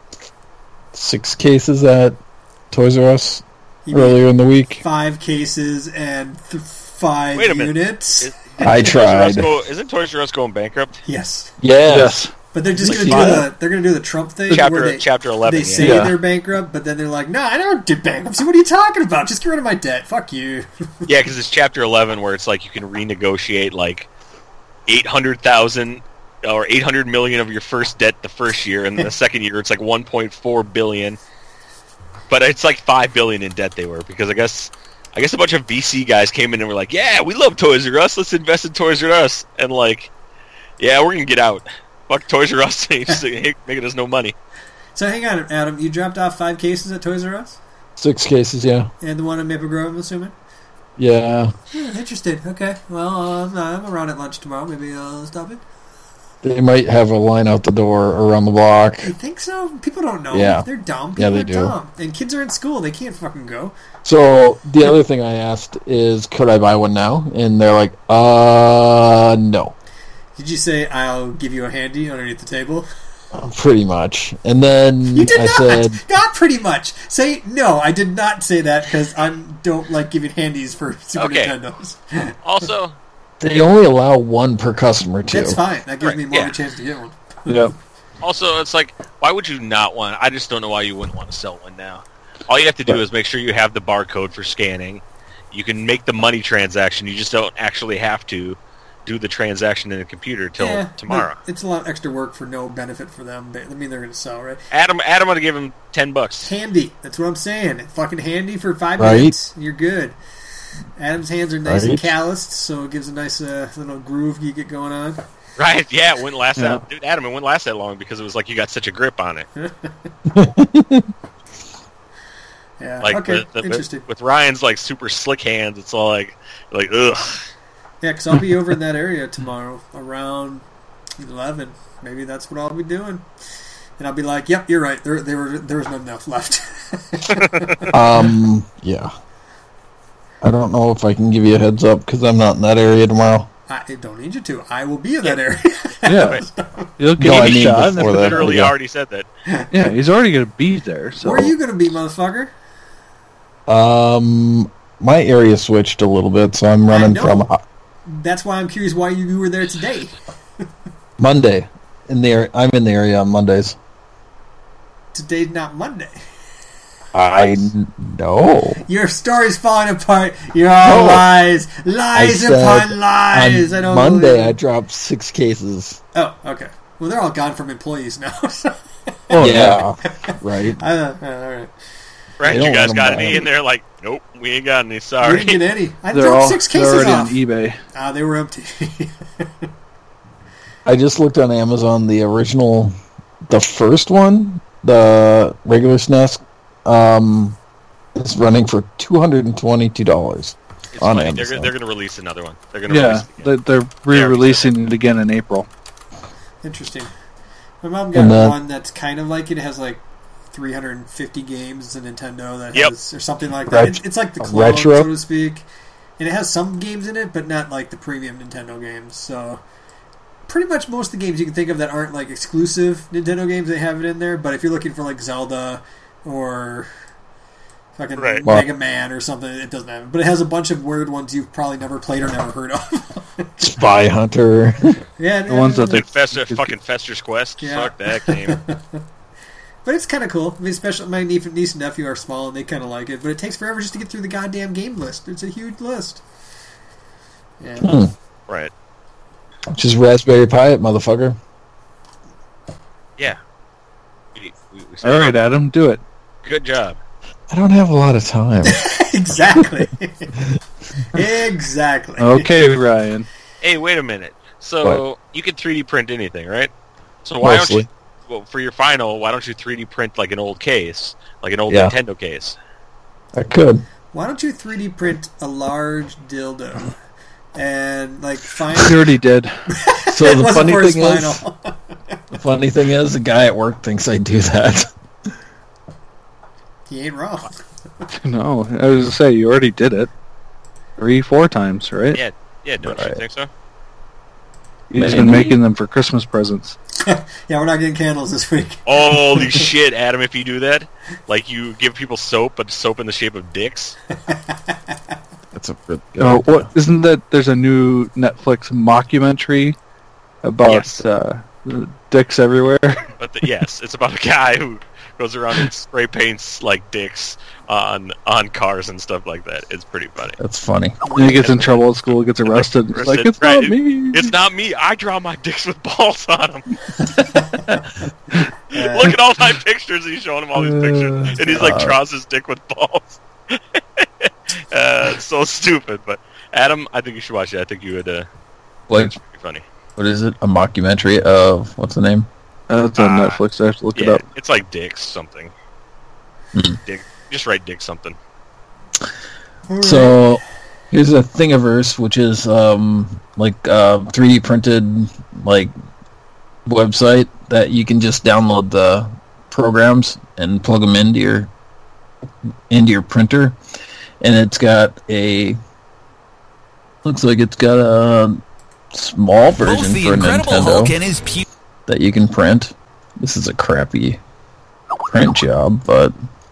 six cases at Toys R Us You mean earlier in the week. five cases and th- five Wait a minute. units. Is- I isn't Toys R Us tried. Go, isn't Toys R Us going bankrupt? Yes, Yes. but they're just Like gonna do five. the they're gonna do the Trump thing where Chapter they Chapter eleven. they yeah. say Yeah. they're bankrupt, but then they're like, "No, I never did bankruptcy. What are you talking about? Just get rid of my debt. Fuck you." Yeah, because it's Chapter eleven where it's like you can renegotiate like eight hundred thousand or eight hundred million of your first debt the first year, and the second year it's like one point four billion. But it's like five billion in debt they were because I guess I guess a bunch of V C guys came in and were like, "Yeah, we love Toys R Us. Let's invest in Toys R Us." And like, yeah, we're gonna get out. Fuck Toys R Us, making us no money. So hang on, Adam. You dropped off five cases at Toys R Us, Six cases, yeah. and the one in Maple Grove, I'm assuming. Yeah. Hmm, interested. Okay. Well, uh, I'm around at lunch tomorrow. Maybe I'll stop it. They might have a line out the door around the block. You think so? People don't know. Yeah. They're dumb. People Yeah, they are do. dumb. And kids are in school. They can't fucking go. So the other thing I asked is, could I buy one now? And they're like, uh, no. Did you say I'll give you a handy underneath the table? Pretty much. And then You did I not. said, Not pretty much. Say no. I did not say that because I don't like giving handies for Super Okay. Nintendos. Also, they only allow one per customer, too. That's fine. That gives Right, me more of yeah. a chance to get one. Yep. also, it's like, why would you not want? I just don't know why you wouldn't want to sell one now. All you have to do Right. is make sure you have the barcode for scanning. You can make the money transaction. You just don't actually have to do the transaction in the computer till Yeah, tomorrow. but it's a lot of extra work for no benefit for them. But, I mean, they're going to sell, right? Adam, Adam would give him ten bucks. Handy. That's what I'm saying. Fucking handy for five Right. minutes. You're good. Adam's hands are nice and Right. calloused, so it gives a nice uh, little groove you get going on. Right? Yeah, it wouldn't last Yeah. that. Dude, Adam, it wouldn't last that long because it was like you got such a grip on it. Yeah. Like okay. the, the, Interesting. with Ryan's like super slick hands, it's all like like ugh. Yeah, because I'll be over in that area tomorrow around eleven. Maybe that's what I'll be doing. And I'll be like, "Yep, you're right. There, there, were, there was not enough left." Um, yeah. I don't know if I can give you a heads up because I'm not in that area tomorrow. I don't need you to. I will be in that area. Yeah. You'll get No, I a mean shot. and before if- that. Literally yeah. already said that. Yeah, he's already going to be there. So Where are you going to be, motherfucker? Um, my area switched a little bit, so I'm running know. from uh, That's why I'm curious why you were there today. Monday. In the ar- I'm in the area on Mondays. Today's not Monday. I know. Your story's falling apart. You're all No. lies. Lies I said upon lies. On I don't Monday, believe I it. dropped six cases. Oh, okay. Well, they're all gone from employees now. so- Oh, yeah, right. I, uh, all right. Right? They You don't guys let 'em got buy any them. in there? Like, nope, we ain't got any. We Sorry. didn't get any. I They're dropped all six they're cases already off. on eBay. Ah, they were empty. I just looked on Amazon. The original, the first one, the regular S N E S, um, is running for two hundred and twenty-two dollars. It's On funny. They're, Amazon. gonna- they're going to release another one. They're going to Yeah, release it again. they- they're re-releasing it again in April. Interesting. My mom got And then- one that's kind of like it. It has like three hundred fifty games. It's a Nintendo that Yep. has, or something like that. Ret- It- it's like the a clone, retro? so to speak. And it has some games in it, but not like the premium Nintendo games. So pretty much most of the games you can think of that aren't like exclusive Nintendo games, they have it in there. But if you're looking for like Zelda or fucking Right. Mega Man or something, it doesn't have it. But it has a bunch of weird ones you've probably never played or never heard of. Spy Hunter. yeah, The ones that they Like Fester, fucking Fester's Quest. Yeah. Fuck that game. But it's kind of cool. I mean, especially my niece niece and nephew are small and they kind of like it. But it takes forever just to get through the goddamn game list. It's a huge list. Yeah. Hmm. Right. Just Raspberry Pi it, motherfucker. Yeah. We, we, we All right, Adam, do it. Good job. I don't have a lot of time. Exactly. Exactly. Okay, Ryan. Hey, wait a minute. So What? you can three D print anything, right? So why Mostly. don't you? Well, for your final, why don't you three D print like an old case, like an old Yeah. Nintendo case? I could. Why don't you three D print a large dildo and like find? He already did. So It the wasn't funny for his thing is, final. the funny thing is, the guy at work thinks I do that. He ain't wrong. No, I was gonna say you already did it three, four times, right? Yeah, yeah. Don't you Right. think so? You've just been Maybe. making them for Christmas presents. Yeah, we're not getting candles this week. Holy shit, Adam! If you do that, like you give people soap, but soap in the shape of dicks. That's a good. good Oh, idea. what isn't that? There's a new Netflix mockumentary about Yes. uh, dicks everywhere. But the, yes, it's about a guy who goes around and spray paints like dicks on on cars and stuff like that. It's pretty funny. That's funny. And he gets in trouble at school, gets arrested. It's like, it's Right. not me. It's not me. I draw my dicks with balls on them. Uh, Look at all my pictures. He's showing him all these pictures, and he's like Uh, draws his dick with balls. uh, it's so stupid. But Adam, I think you should watch it. I think you would. Uh, Like, it's pretty funny. what is it? A mockumentary of what's the name? Uh, it's on Ah, Netflix. I have to look it Yeah, up. it's like dicks something. Hmm. Dick. Just write dick something. all right. So here's a Thingiverse, which is um like uh three D printed like website that you can just download the programs and plug them into your into your printer, and it's got a looks like it's got a small version Both the for Incredible Nintendo Hulk and his pu- that you can print. This is a crappy print job, but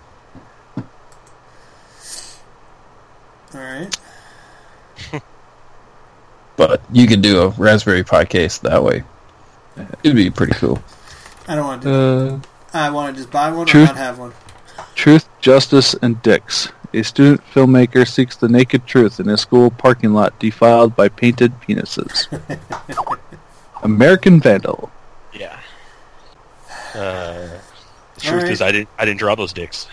All right. but you could do a Raspberry Pi case that way. It'd be pretty cool. I don't want to do that. Uh, I want to just buy one or Truth- not have one. Truth, Justice, and Dicks. A student filmmaker seeks the naked truth in a school parking lot defiled by painted penises. American Vandal. Yeah. Uh, the truth right. is, I didn't. I didn't draw those dicks.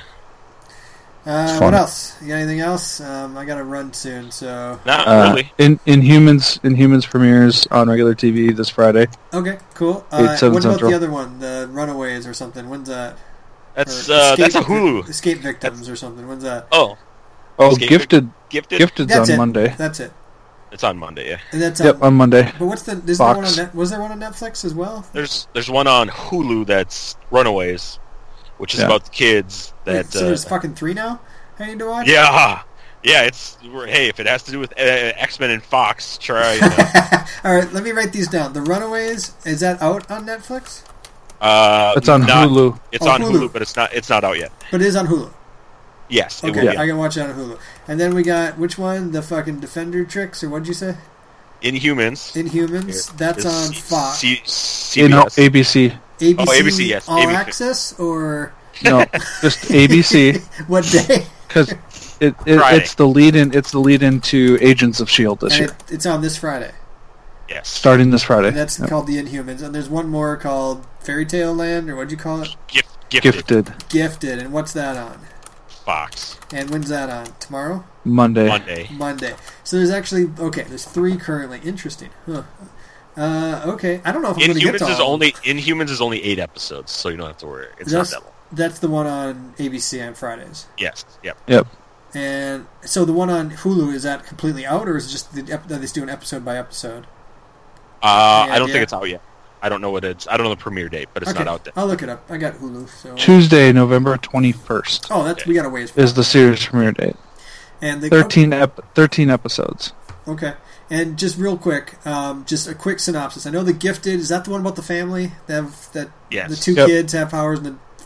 Uh, fun. what else? You got anything else? Um, I got to run soon, so Not Uh, really. in Inhumans, Inhumans premieres on regular T V this Friday. okay, cool. Eight, Uh, seven what about Central. the other one, the Runaways or something? When's that? That's Or uh, that's a Escape- Hulu. Escape Victims or something. When's that? Oh, Oh, Escape Gifted. Gifted. Gifted's That's on it. Monday. That's it. It's on Monday. Yeah. And that's Yep, on, on Monday. but what's the? Is there one on Fox. Net, was there one on Netflix as well? There's there's one on Hulu that's Runaways, which is Yeah. about the kids Wait, that. so uh, there's fucking three now. I need to watch. yeah, yeah. It's hey, if it has to do with uh, X Men and Fox, try. You know. All right, let me write these down. The Runaways, is that out on Netflix? uh, It's on not- Hulu. It's Oh, on Hulu. Hulu, but it's not. It's not out yet. But it is on Hulu. Yes. It Okay, will be. I can watch it on Hulu. And then we got which one? The fucking Defender Tricks, or what'd you say? Inhumans. Inhumans. That's is on C- Fox. C- C- You know, CBS. A B C. A B C, Oh, A B C, yes, All A B C. Access, or No, just A B C. what day? Because it, it Friday. it's the lead in. It's the lead into Agents of Shield this And year, it, it's on this Friday. Yes. starting this Friday. And that's Yep. called The Inhumans. And there's one more called Fairy Tale Land, or what'd you call it? Gift, gifted. Gifted Gifted. And what's that on? Fox. And when's that on? Tomorrow? Monday. Monday. Monday. So there's actually okay. There's three currently. Interesting. Huh. Uh, okay. I don't know if I'm going to get to Inhumans all is of them. only Inhumans is only eight episodes, so you don't have to worry. It's That's, not that long. that's the one on A B C on Fridays. Yes. Yep. Yep. And so the one on Hulu, is that completely out, or is it just the, ep- that they just do an episode by episode? Uh, Any I don't idea? think it's out yet. I don't know what it's. I don't know the premiere date, but it's Okay, not out there. I'll look it up. I got Hulu. So Tuesday, November twenty-first oh, that's we got a ways. For is that. the series premiere date. and they Thirteen ep- thirteen episodes. Okay, and just real quick, um, just a quick synopsis. I know the Gifted, is that the one about the family? They have that Yes. the two Yep. kids have powers, and the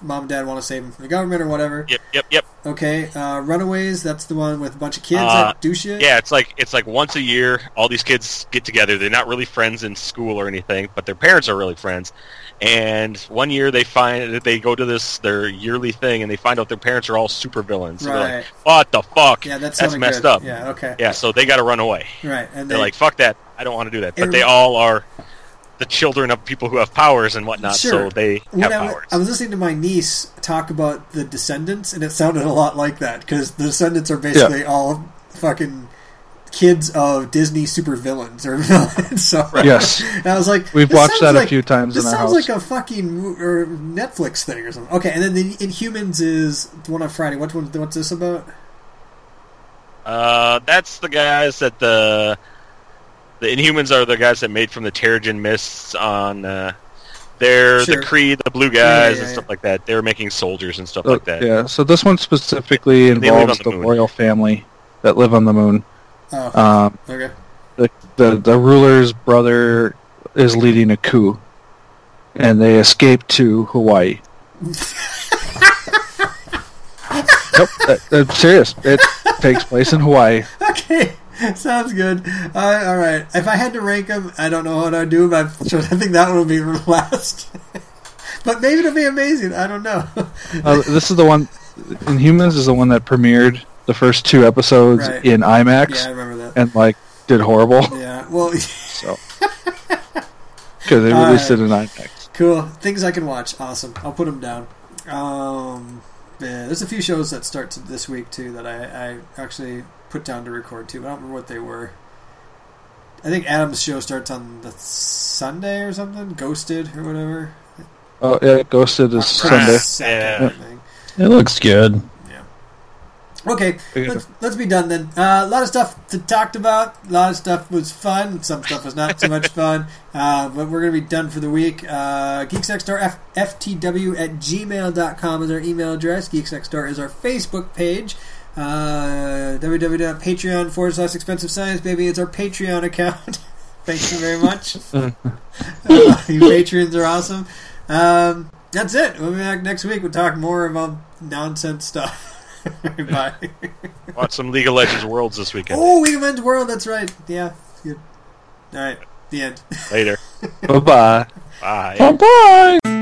mom and dad want to save them from the government or whatever. Yep, yep, yep. Okay, uh, Runaways, that's the one with a bunch of kids Uh, that do shit? Yeah, it's like it's like once a year, all these kids get together. They're not really friends in school or anything, but their parents are really friends. And one year they find that they go to this their yearly thing, and they find out their parents are all supervillains. So they're Right. like, what the fuck? Yeah, that's, That's messed up. Yeah, okay. Yeah, so they got to run away. Right, and They're they, like, fuck that. I don't want to do that. But It- they all are the children of people who have powers and whatnot, Sure. so they when have I, w- powers. I was listening to my niece talk about the Descendants, and it sounded a lot like that, because the Descendants are basically all fucking kids of Disney supervillains or villains. So Yes. and I was like, We've this watched sounds that a like- few times This in our sounds house. like a fucking mo- or Netflix thing or something. Okay, and then the Inhumans is the one on Friday. What one? What's this about? Uh, that's the guys that the the Inhumans are the guys that made from the Terrigen Mists on. Uh, they're Sure. the Kree, the blue Yeah, guys, yeah, and yeah. stuff like that. They were making soldiers and stuff Uh, like that. Yeah, so this one specifically They live involves on the the moon. royal family that live on the moon. Oh, Um, okay. the, the the ruler's brother is leading a coup, and they escape to Hawaii. Nope, that, that's serious. It takes place in Hawaii. Okay, sounds good. Uh, all right. If I had to rank them, I don't know what I'd do, but I think that one would be last. But maybe it'll be amazing. I don't know. Uh, this is the one. Inhumans is the one that premiered the first two episodes Right. in IMAX, Yeah, I remember that. and like did horrible. Yeah. Well, So because they All released right. it in IMAX. cool. Things I can watch. Awesome. I'll put them down. Um, yeah, there's a few shows that start to this week too that I, I actually put down to record too. But I don't remember what they were. I think Adam's show starts on the Sunday or something. Ghosted or whatever. Oh yeah, Ghosted is Sunday. Second, I think. It looks good. Okay, Okay. let's, let's be done then. Uh, a lot of stuff to talked about. A lot of stuff was fun. Some stuff was not so much fun. Uh, but we're going to be done for the week. Uh, Geeks Next Door, F- ftw at gmail dot com is our email address. Geeks Next Door is our Facebook page. Uh, www.patreon forward slash expensive science, baby. It's our Patreon account. Thank you very much. uh, you patrons are awesome. Um, that's it. We'll be back next week. We'll talk more about nonsense stuff. Bye. Watch some League of Legends Worlds this weekend. Oh, League of Legends World. That's right. Yeah. Good. All right. The end. Later. Bye bye. Bye. Bye bye.